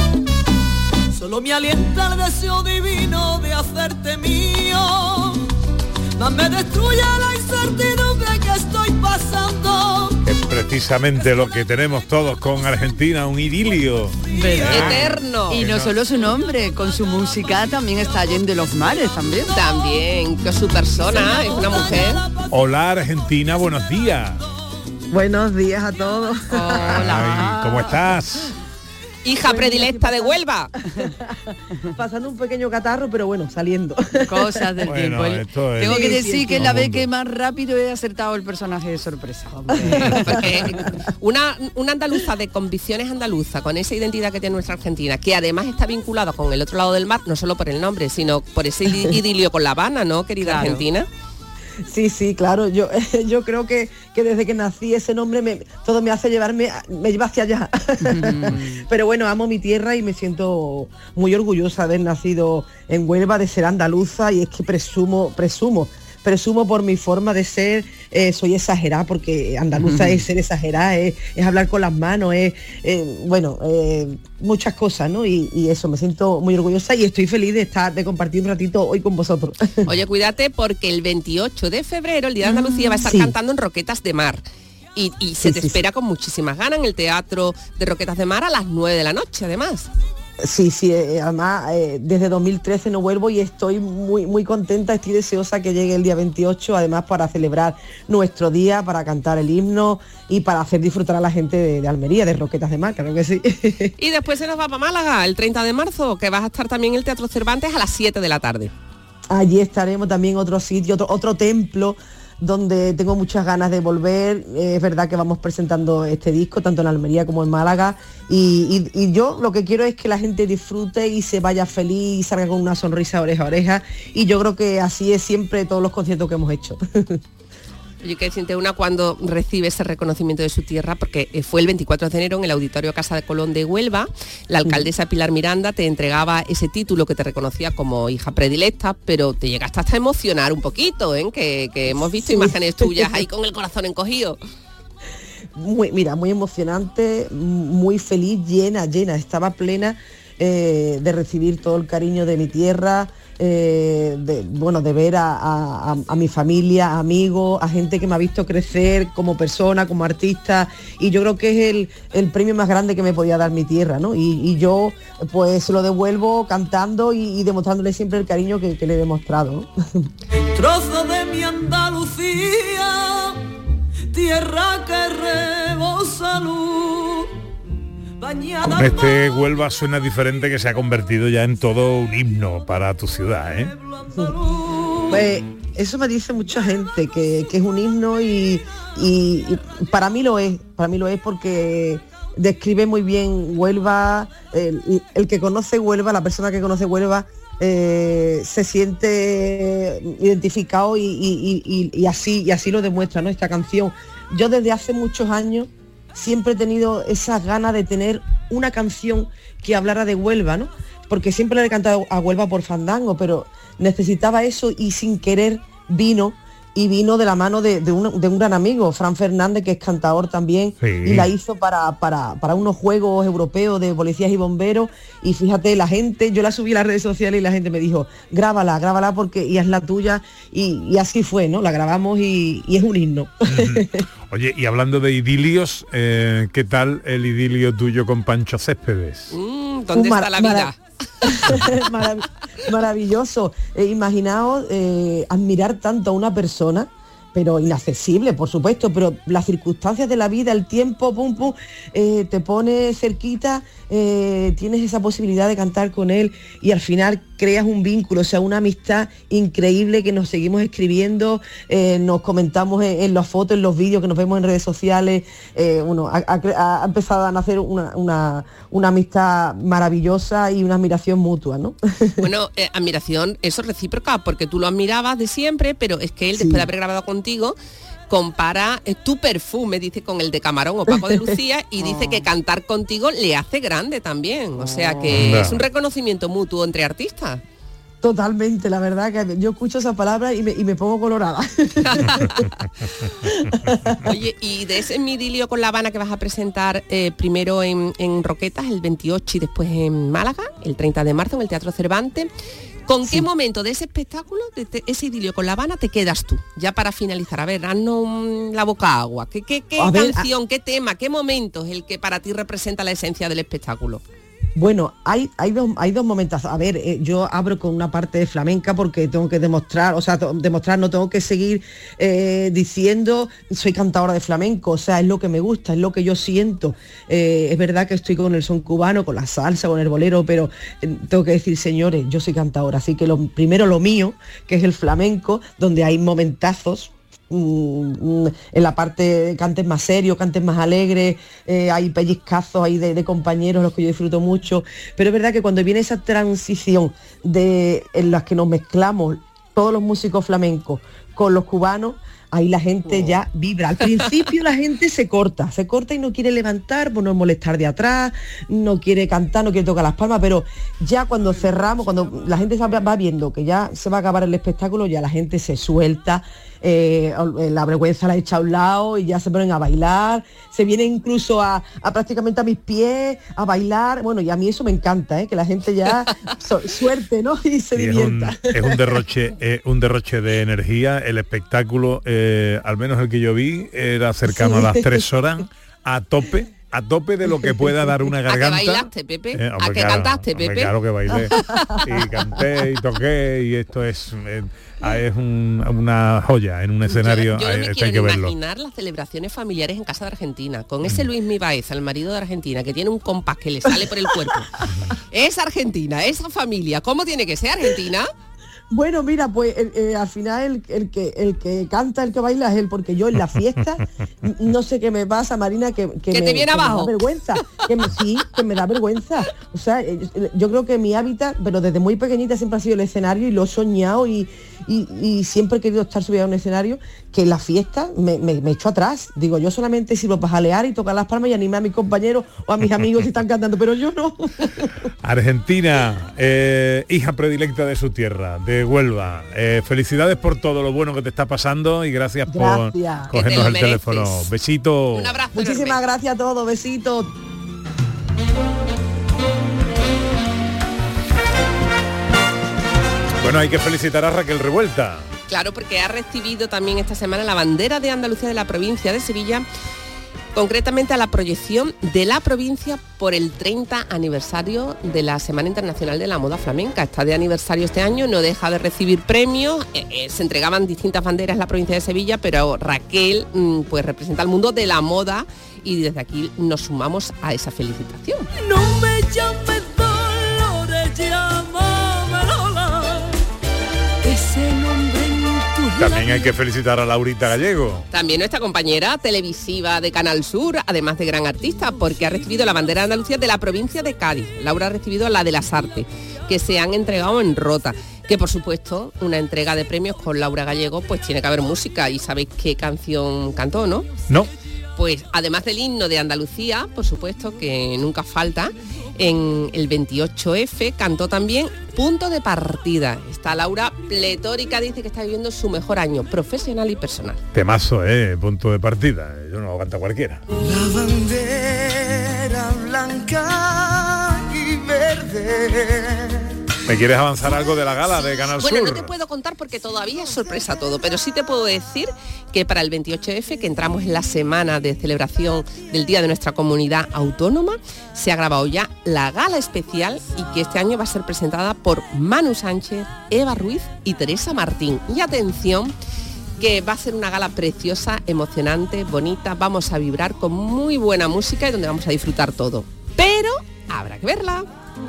[SPEAKER 2] Solo me alienta el deseo divino de hacerte mío, más me destruye la incertidumbre que estoy pasando.
[SPEAKER 4] Es precisamente lo que tenemos todos con Argentina, un idilio.
[SPEAKER 23] ¿verdad? Eterno.
[SPEAKER 7] Y no solo su nombre, con su música también está allende los mares también.
[SPEAKER 23] También, que su persona es una mujer.
[SPEAKER 4] Hola Argentina, buenos días.
[SPEAKER 8] Buenos días a todos.
[SPEAKER 23] Hola.
[SPEAKER 4] Ay, ¿cómo estás?
[SPEAKER 23] Hija predilecta de Huelva.
[SPEAKER 8] Pasando un pequeño catarro, pero bueno, saliendo.
[SPEAKER 7] Cosas del
[SPEAKER 4] bueno,
[SPEAKER 7] tiempo.
[SPEAKER 4] Es...
[SPEAKER 7] Tengo que
[SPEAKER 8] Sí,
[SPEAKER 7] decir
[SPEAKER 8] sí,
[SPEAKER 7] que es
[SPEAKER 8] sí.
[SPEAKER 7] la vez que más rápido he acertado el personaje de sorpresa.
[SPEAKER 23] Porque una, una andaluza de convicciones andaluza, con esa identidad que tiene nuestra Argentina, que además está vinculada con el otro lado del mar, no solo por el nombre, sino por ese idilio con La Habana, ¿no, querida
[SPEAKER 7] Claro.
[SPEAKER 23] Argentina?
[SPEAKER 8] Sí, sí, claro. Yo, yo creo que, que desde que nací ese nombre me, todo me hace llevarme, me lleva hacia allá. Mm. Pero bueno, amo mi tierra y me siento muy orgullosa de haber nacido en Huelva, de ser andaluza, y es que presumo, presumo. Presumo por mi forma de ser, eh, soy exagerada, porque andaluza es ser exagerada, es, es hablar con las manos, es, eh, bueno, eh, muchas cosas, ¿no? Y, y eso, me siento muy orgullosa y estoy feliz de estar, de compartir un ratito hoy con vosotros.
[SPEAKER 23] Oye, cuídate, porque el veintiocho de febrero, el Día de Andalucía, va a estar
[SPEAKER 8] Sí.
[SPEAKER 23] cantando en Roquetas de Mar. Y, y se
[SPEAKER 8] Sí,
[SPEAKER 23] te
[SPEAKER 8] sí,
[SPEAKER 23] espera con muchísimas ganas en el Teatro de Roquetas de Mar a las nueve de la noche, además.
[SPEAKER 8] Sí, sí, eh, además eh, desde dos mil trece no vuelvo y estoy muy muy contenta, estoy deseosa que llegue el día veintiocho, además para celebrar nuestro día, para cantar el himno y para hacer disfrutar a la gente de, de Almería, de Roquetas de Mar, claro que sí.
[SPEAKER 23] Y después se nos va para Málaga el treinta de marzo, que vas a estar también en el Teatro Cervantes a las siete de la tarde.
[SPEAKER 8] Allí estaremos también otro sitio, otro, otro templo donde tengo muchas ganas de volver. Eh, es verdad que vamos presentando este disco tanto en Almería como en Málaga y, y, y yo lo que quiero es que la gente disfrute y se vaya feliz y salga con una sonrisa oreja a oreja, y yo creo que así es siempre todos los conciertos que hemos hecho.
[SPEAKER 23] Yo que siente una cuando recibe ese reconocimiento de su tierra, porque fue el veinticuatro de enero en el Auditorio Casa de Colón de Huelva. La alcaldesa Pilar Miranda te entregaba ese título que te reconocía como hija predilecta, pero te llegaste hasta a emocionar un poquito, ¿eh? que, que hemos visto
[SPEAKER 8] Sí.
[SPEAKER 23] imágenes tuyas ahí con el corazón encogido.
[SPEAKER 8] muy, mira, muy emocionante, muy feliz, llena, llena, estaba plena eh, de recibir todo el cariño de mi tierra, eh, de, bueno, de ver a, a, a mi familia, a amigos, a gente que me ha visto crecer como persona, como artista, y yo creo que es el, el premio más grande que me podía dar mi tierra, ¿no? Y, y yo pues se lo devuelvo cantando y, y demostrándole siempre el cariño que, que le he demostrado, ¿no?
[SPEAKER 2] Trozo de mi Andalucía, tierra que rebosa luz, bañada.
[SPEAKER 4] Con este Huelva suena diferente, que se ha convertido ya en todo un himno para tu ciudad, ¿eh?
[SPEAKER 8] Pues eso me dice mucha gente, que, que es un himno y, y, y para mí lo es, para mí lo es porque describe muy bien Huelva, el, el que conoce Huelva, la persona que conoce Huelva, Eh, se siente identificado y, y, y, y así y así lo demuestra, ¿no? Esta canción. Yo desde hace muchos años siempre he tenido esas ganas de tener una canción que hablara de Huelva, ¿no? Porque siempre le he cantado a Huelva por fandango, pero necesitaba eso y sin querer vino y vino de la mano de, de, un, de un gran amigo, Fran Fernández, que es cantador también, sí. Y la hizo para, para, para unos juegos europeos de policías y bomberos, y fíjate, la gente, yo la subí a las redes sociales y la gente me dijo, grábala, grábala porque y es la tuya, y, y así fue, ¿no? La grabamos y, y es un himno.
[SPEAKER 4] Mm. Oye, y hablando de idilios, eh, ¿qué tal el idilio tuyo con Pancho Céspedes?
[SPEAKER 23] Mm, ¿Dónde está la vida?
[SPEAKER 8] Marav maravilloso. Eh, imaginaos eh, admirar tanto a una persona, pero inaccesible, por supuesto, pero las circunstancias de la vida, el tiempo, pum, pum, eh, te pone cerquita, eh, tienes esa posibilidad de cantar con él y al final creas un vínculo, o sea, una amistad increíble que nos seguimos escribiendo, eh, nos comentamos en, en las fotos, en los vídeos que nos vemos en redes sociales, eh, bueno, ha, ha, ha empezado a nacer una, una, una amistad maravillosa y una admiración mutua, ¿no?
[SPEAKER 23] Bueno, eh, admiración, eso es recíproca, porque tú lo admirabas de siempre, pero es que él, sí. Después de haber grabado contigo, compara eh, tu perfume, dice, con el de Camarón o Paco de Lucía y dice que cantar contigo le hace grande también, o sea que no. Es un reconocimiento mutuo entre artistas.
[SPEAKER 8] Totalmente, la verdad que yo escucho esa palabra y me, y me pongo colorada.
[SPEAKER 23] Oye, y de ese idilio con La Habana que vas a presentar eh, primero en, en Roquetas el veintiocho y después en Málaga el treinta de marzo en el Teatro Cervantes, ¿con sí. qué momento de ese espectáculo, de te, ese idilio con La Habana, te quedas tú? Ya para finalizar, a ver, haznos la boca agua. ¿Qué, qué, qué canción, ver, a... qué tema, qué momento es el que para ti representa la esencia del espectáculo?
[SPEAKER 8] Bueno, hay, hay, dos, hay dos momentos. A ver, eh, yo abro con una parte de flamenca porque tengo que demostrar, o sea, demostrar, no tengo que seguir eh, diciendo soy cantadora de flamenco, o sea, es lo que me gusta, es lo que yo siento. Eh, es verdad que estoy con el son cubano, con la salsa, con el bolero, pero eh, tengo que decir, señores, yo soy cantadora, así que lo primero lo mío, que es el flamenco, donde hay momentazos, en la parte de cantes más serios, cantes más alegres, eh, hay pellizcazos ahí de, de compañeros, los que yo disfruto mucho, pero es verdad que cuando viene esa transición de, en las que nos mezclamos todos los músicos flamencos con los cubanos, ahí la gente oh. ya vibra. Al principio la gente se corta, se corta y no quiere levantar, por no molestar de atrás, no quiere cantar, no quiere tocar las palmas, pero ya cuando cerramos, cuando la gente va viendo que ya se va a acabar el espectáculo, ya la gente se suelta, eh, la vergüenza la echa a un lado y ya se ponen a bailar, se vienen incluso a, a prácticamente a mis pies, a bailar, bueno, y a mí eso me encanta, ¿eh? Que la gente ya su suerte, ¿no? Y se
[SPEAKER 4] sí,
[SPEAKER 8] divierta.
[SPEAKER 4] Es un, es un derroche, eh, un derroche de energía, el espectáculo, eh, al menos el que yo vi, era cercano sí. a las tres horas, a tope. A tope de lo que pueda dar una garganta.
[SPEAKER 23] ¿A que bailaste, Pepe?
[SPEAKER 4] Eh, hombre,
[SPEAKER 23] ¿A que
[SPEAKER 4] claro,
[SPEAKER 23] cantaste,
[SPEAKER 4] hombre,
[SPEAKER 23] Pepe?
[SPEAKER 4] Claro que bailé. Y canté y toqué y esto es, eh, es un, una joya en un escenario.
[SPEAKER 23] Yo, yo no me
[SPEAKER 4] hay,
[SPEAKER 23] quiero
[SPEAKER 4] hay que verlo.
[SPEAKER 23] imaginar las celebraciones familiares en casa de Argentina, con ese Luis Mi Baeza, el marido de Argentina, que tiene un compás que le sale por el cuerpo. Es Argentina, esa familia. ¿Cómo tiene que ser Argentina?
[SPEAKER 8] Bueno, mira, pues eh, eh, al final el, el, que, el que canta, el que baila es él, porque yo en la fiesta, no sé qué me pasa, Marina, que, que,
[SPEAKER 23] ¿Que
[SPEAKER 8] me,
[SPEAKER 23] te viene
[SPEAKER 8] que
[SPEAKER 23] abajo?
[SPEAKER 8] me da vergüenza, que me, sí, que me da vergüenza. O sea, eh, yo creo que mi hábitat, pero desde muy pequeñita siempre ha sido el escenario y lo he soñado y, y, y siempre he querido estar subida a un escenario, que en la fiesta me, me, me echo atrás. Digo, yo solamente sirvo para jalear y tocar las palmas y animar a mis compañeros o a mis amigos si están cantando, pero yo no.
[SPEAKER 4] Argentina, eh, hija predilecta de su tierra, de de Huelva. Eh, felicidades por todo lo bueno que te está pasando y gracias,
[SPEAKER 8] Gracias.
[SPEAKER 4] por cogernos el teléfono. Besito.
[SPEAKER 23] Un abrazo.
[SPEAKER 8] Muchísimas
[SPEAKER 23] enorme.
[SPEAKER 8] gracias a todos, besitos.
[SPEAKER 4] Bueno, hay que felicitar a Raquel Revuelta.
[SPEAKER 23] Claro, porque ha recibido también esta semana la bandera de Andalucía de la provincia de Sevilla, concretamente a la proyección de la provincia por el treinta aniversario de la Semana Internacional de la Moda Flamenca. Está de aniversario este año, no deja de recibir premios, eh, eh, se entregaban distintas banderas en la provincia de Sevilla, pero Raquel mm, pues representa al mundo de la moda y desde aquí nos sumamos a esa felicitación.
[SPEAKER 2] No me llames Dolores, llámame Lola. Ese nombre en tu
[SPEAKER 4] También hay que felicitar a Laurita Gallego.
[SPEAKER 23] También nuestra compañera televisiva de Canal Sur, además de gran artista, porque ha recibido la bandera de Andalucía de la provincia de Cádiz. Laura ha recibido la de las Artes, que se han entregado en Rota. Que por supuesto, una entrega de premios con Laura Gallego, pues tiene que haber música. ¿Y sabéis qué canción cantó, no?
[SPEAKER 4] No.
[SPEAKER 23] Pues además del himno de Andalucía, por supuesto, que nunca falta, en el veintiocho efe cantó también Punto de Partida. Está Laura pletórica, dice que está viviendo su mejor año profesional y personal.
[SPEAKER 4] Temazo, ¿eh? Punto de partida. Yo no lo canta cualquiera.
[SPEAKER 2] La bandera blanca y verde.
[SPEAKER 4] ¿Me quieres avanzar algo de la gala de Canal
[SPEAKER 23] Bueno,
[SPEAKER 4] Sur?
[SPEAKER 23] no te puedo contar porque todavía es sorpresa todo, pero sí te puedo decir que para el veintiocho efe, que entramos en la semana de celebración del Día de nuestra Comunidad Autónoma, se ha grabado ya la gala especial y que este año va a ser presentada por Manu Sánchez, Eva Ruiz y Teresa Martín. Y atención, que va a ser una gala preciosa, emocionante, bonita, vamos a vibrar con muy buena música y donde vamos a disfrutar todo. Pero habrá que verla.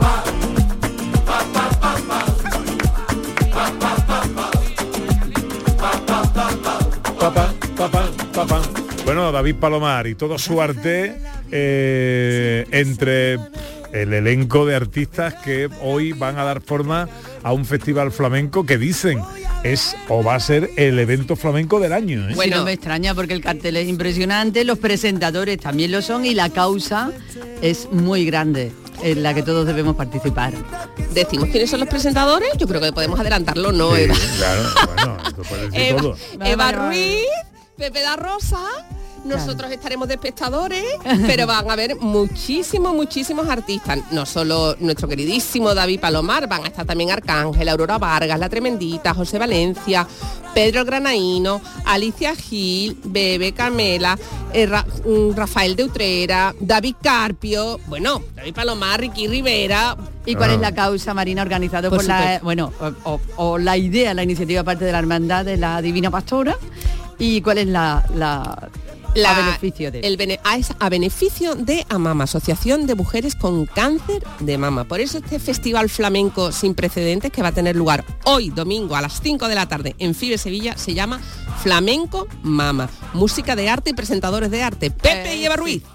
[SPEAKER 4] Papá, papá, papá. Bueno, David Palomar y todo su arte eh, entre el elenco de artistas que hoy van a dar forma a un festival flamenco que dicen es o va a ser el evento flamenco del año, ¿eh?
[SPEAKER 7] Bueno, no me extraña porque el cartel es impresionante, los presentadores también lo son y la causa es muy grande en la que todos debemos participar.
[SPEAKER 23] ¿Decimos quiénes son los presentadores? Yo creo que podemos adelantarlo, ¿no,
[SPEAKER 4] Sí,
[SPEAKER 23] Eva?
[SPEAKER 4] claro, bueno, esto puede decir
[SPEAKER 23] Eva,
[SPEAKER 4] todo.
[SPEAKER 23] Eva Ruiz, Pepe da Rosa, nosotros estaremos de espectadores, pero van a haber muchísimos, muchísimos artistas. No solo nuestro queridísimo David Palomar, van a estar también Arcángel, Aurora Vargas, La Tremendita, José Valencia, Pedro el Granaíno, Alicia Gil, Bebe Camela, eh, Ra- mm, Rafael de Utrera, David Carpio, bueno, David Palomar, Ricky Rivera.
[SPEAKER 7] ¿Y cuál es la causa, Marina, organizado
[SPEAKER 23] Por
[SPEAKER 7] por, la,
[SPEAKER 23] supuesto.
[SPEAKER 7] bueno, o, o- o la idea, la iniciativa parte de la Hermandad de la Divina Pastora? ¿Y cuál es la, la,
[SPEAKER 23] La-
[SPEAKER 7] a beneficio de?
[SPEAKER 23] el bene- a, es a beneficio de AMAMA, Asociación de Mujeres con Cáncer de Mama. Por eso este festival flamenco sin precedentes que va a tener lugar hoy, domingo, a las cinco de la tarde en Fibe Sevilla, se llama Flamenco Mama. Música de arte y presentadores de arte. Pepe
[SPEAKER 7] Eh,
[SPEAKER 23] y Eva Ruiz.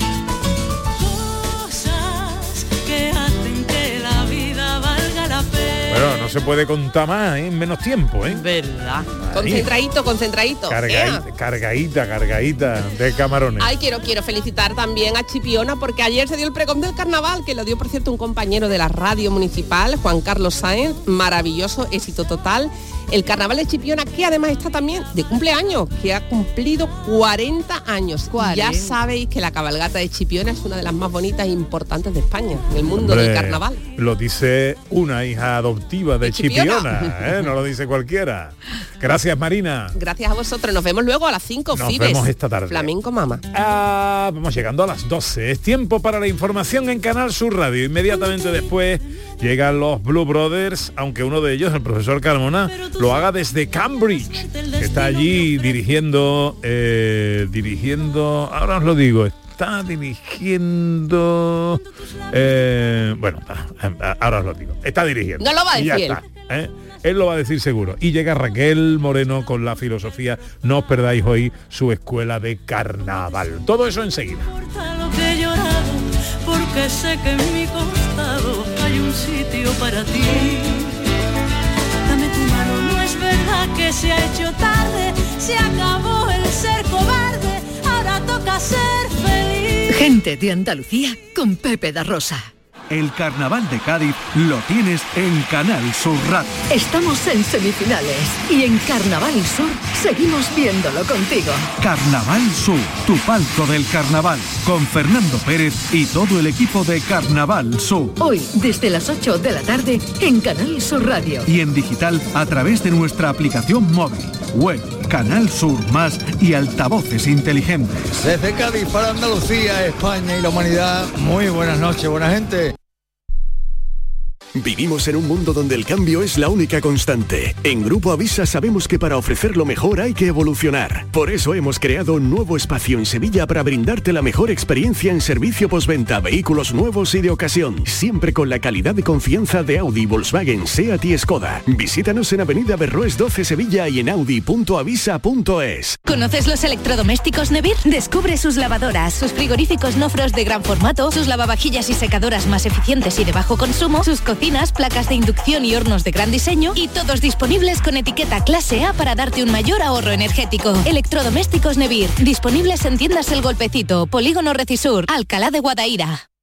[SPEAKER 2] Cosas que hacen que la vida valga la pena.
[SPEAKER 4] Bueno, no se puede contar más ¿eh? en menos tiempo, ¿eh?
[SPEAKER 7] Verdad.
[SPEAKER 23] Concentradito, concentradito.
[SPEAKER 4] Cargaíta,
[SPEAKER 23] Ea.
[SPEAKER 4] cargadita, cargadita de camarones.
[SPEAKER 23] Ay, quiero, quiero felicitar también a Chipiona porque ayer se dio el pregón del carnaval, que lo dio, por cierto, un compañero de la radio municipal, Juan Carlos Sáenz. Maravilloso, éxito total. El carnaval de Chipiona, que además está también de cumpleaños, que ha cumplido cuarenta años.
[SPEAKER 7] cuarenta.
[SPEAKER 23] Ya sabéis que la cabalgata de Chipiona es una de las más bonitas e importantes de España, en el mundo
[SPEAKER 4] Hombre,
[SPEAKER 23] del carnaval.
[SPEAKER 4] Lo dice una hija adoptiva de
[SPEAKER 23] De Chipiona.
[SPEAKER 4] Chipiona, ¿eh? No lo dice cualquiera. Gracias, Marina.
[SPEAKER 23] Gracias a vosotros. Nos vemos luego a las cinco.
[SPEAKER 4] Nos
[SPEAKER 23] Fibes.
[SPEAKER 4] vemos esta tarde.
[SPEAKER 23] Flamenco Mama.
[SPEAKER 4] Ah, vamos llegando a las doce. Es tiempo para la información en Canal Sur Radio. Inmediatamente después llegan los Blue Brothers, aunque uno de ellos, el profesor Carmona, lo haga desde Cambridge, que está allí dirigiendo, eh, dirigiendo, ahora os lo digo, está dirigiendo, eh, bueno, ah, ahora os lo digo, está dirigiendo.
[SPEAKER 23] No lo va a
[SPEAKER 4] Y ya
[SPEAKER 23] decir él.
[SPEAKER 4] está, ¿eh? Él lo va a decir seguro. Y llega Raquel Moreno con la filosofía. No os perdáis hoy su escuela de carnaval. Todo eso enseguida.
[SPEAKER 2] Lo que he llorado, porque sé que en mi costado hay un sitio para ti. Dame tu mano, no es verdad que se ha hecho tarde, se acabó el ser cobarde, ahora toca ser feliz.
[SPEAKER 3] Gente de Andalucía con Pepe da Rosa.
[SPEAKER 13] El Carnaval de Cádiz lo tienes en Canal Sur Radio.
[SPEAKER 3] Estamos en semifinales y en Carnaval Sur seguimos viéndolo contigo.
[SPEAKER 13] Carnaval Sur, tu palco del carnaval, con Fernando Pérez y todo el equipo de Carnaval Sur.
[SPEAKER 3] Hoy, desde las ocho de la tarde, en Canal Sur Radio.
[SPEAKER 13] Y en digital a través de nuestra aplicación móvil, web, Canal Sur Más y altavoces inteligentes.
[SPEAKER 9] Desde Cádiz para Andalucía, España y la humanidad, muy buenas noches, buena gente.
[SPEAKER 10] Vivimos en un mundo donde el cambio es la única constante. En Grupo Avisa sabemos que para ofrecer lo mejor hay que evolucionar. Por eso hemos creado un nuevo espacio en Sevilla para brindarte la mejor experiencia en servicio postventa, vehículos nuevos y de ocasión, siempre con la calidad de confianza de Audi, Volkswagen, Seat y Skoda. Visítanos en Avenida Berroes doce Sevilla y en audi punto avisa punto es.
[SPEAKER 14] ¿Conoces los electrodomésticos Nevir? Descubre sus lavadoras, sus frigoríficos no frost de gran formato, sus lavavajillas y secadoras más eficientes y de bajo consumo, sus cocinas, placas de inducción y hornos de gran diseño, y todos disponibles con etiqueta clase A para darte un mayor ahorro energético. Electrodomésticos Nevir, disponibles en tiendas El Golpecito, Polígono Recisur, Alcalá de Guadaira.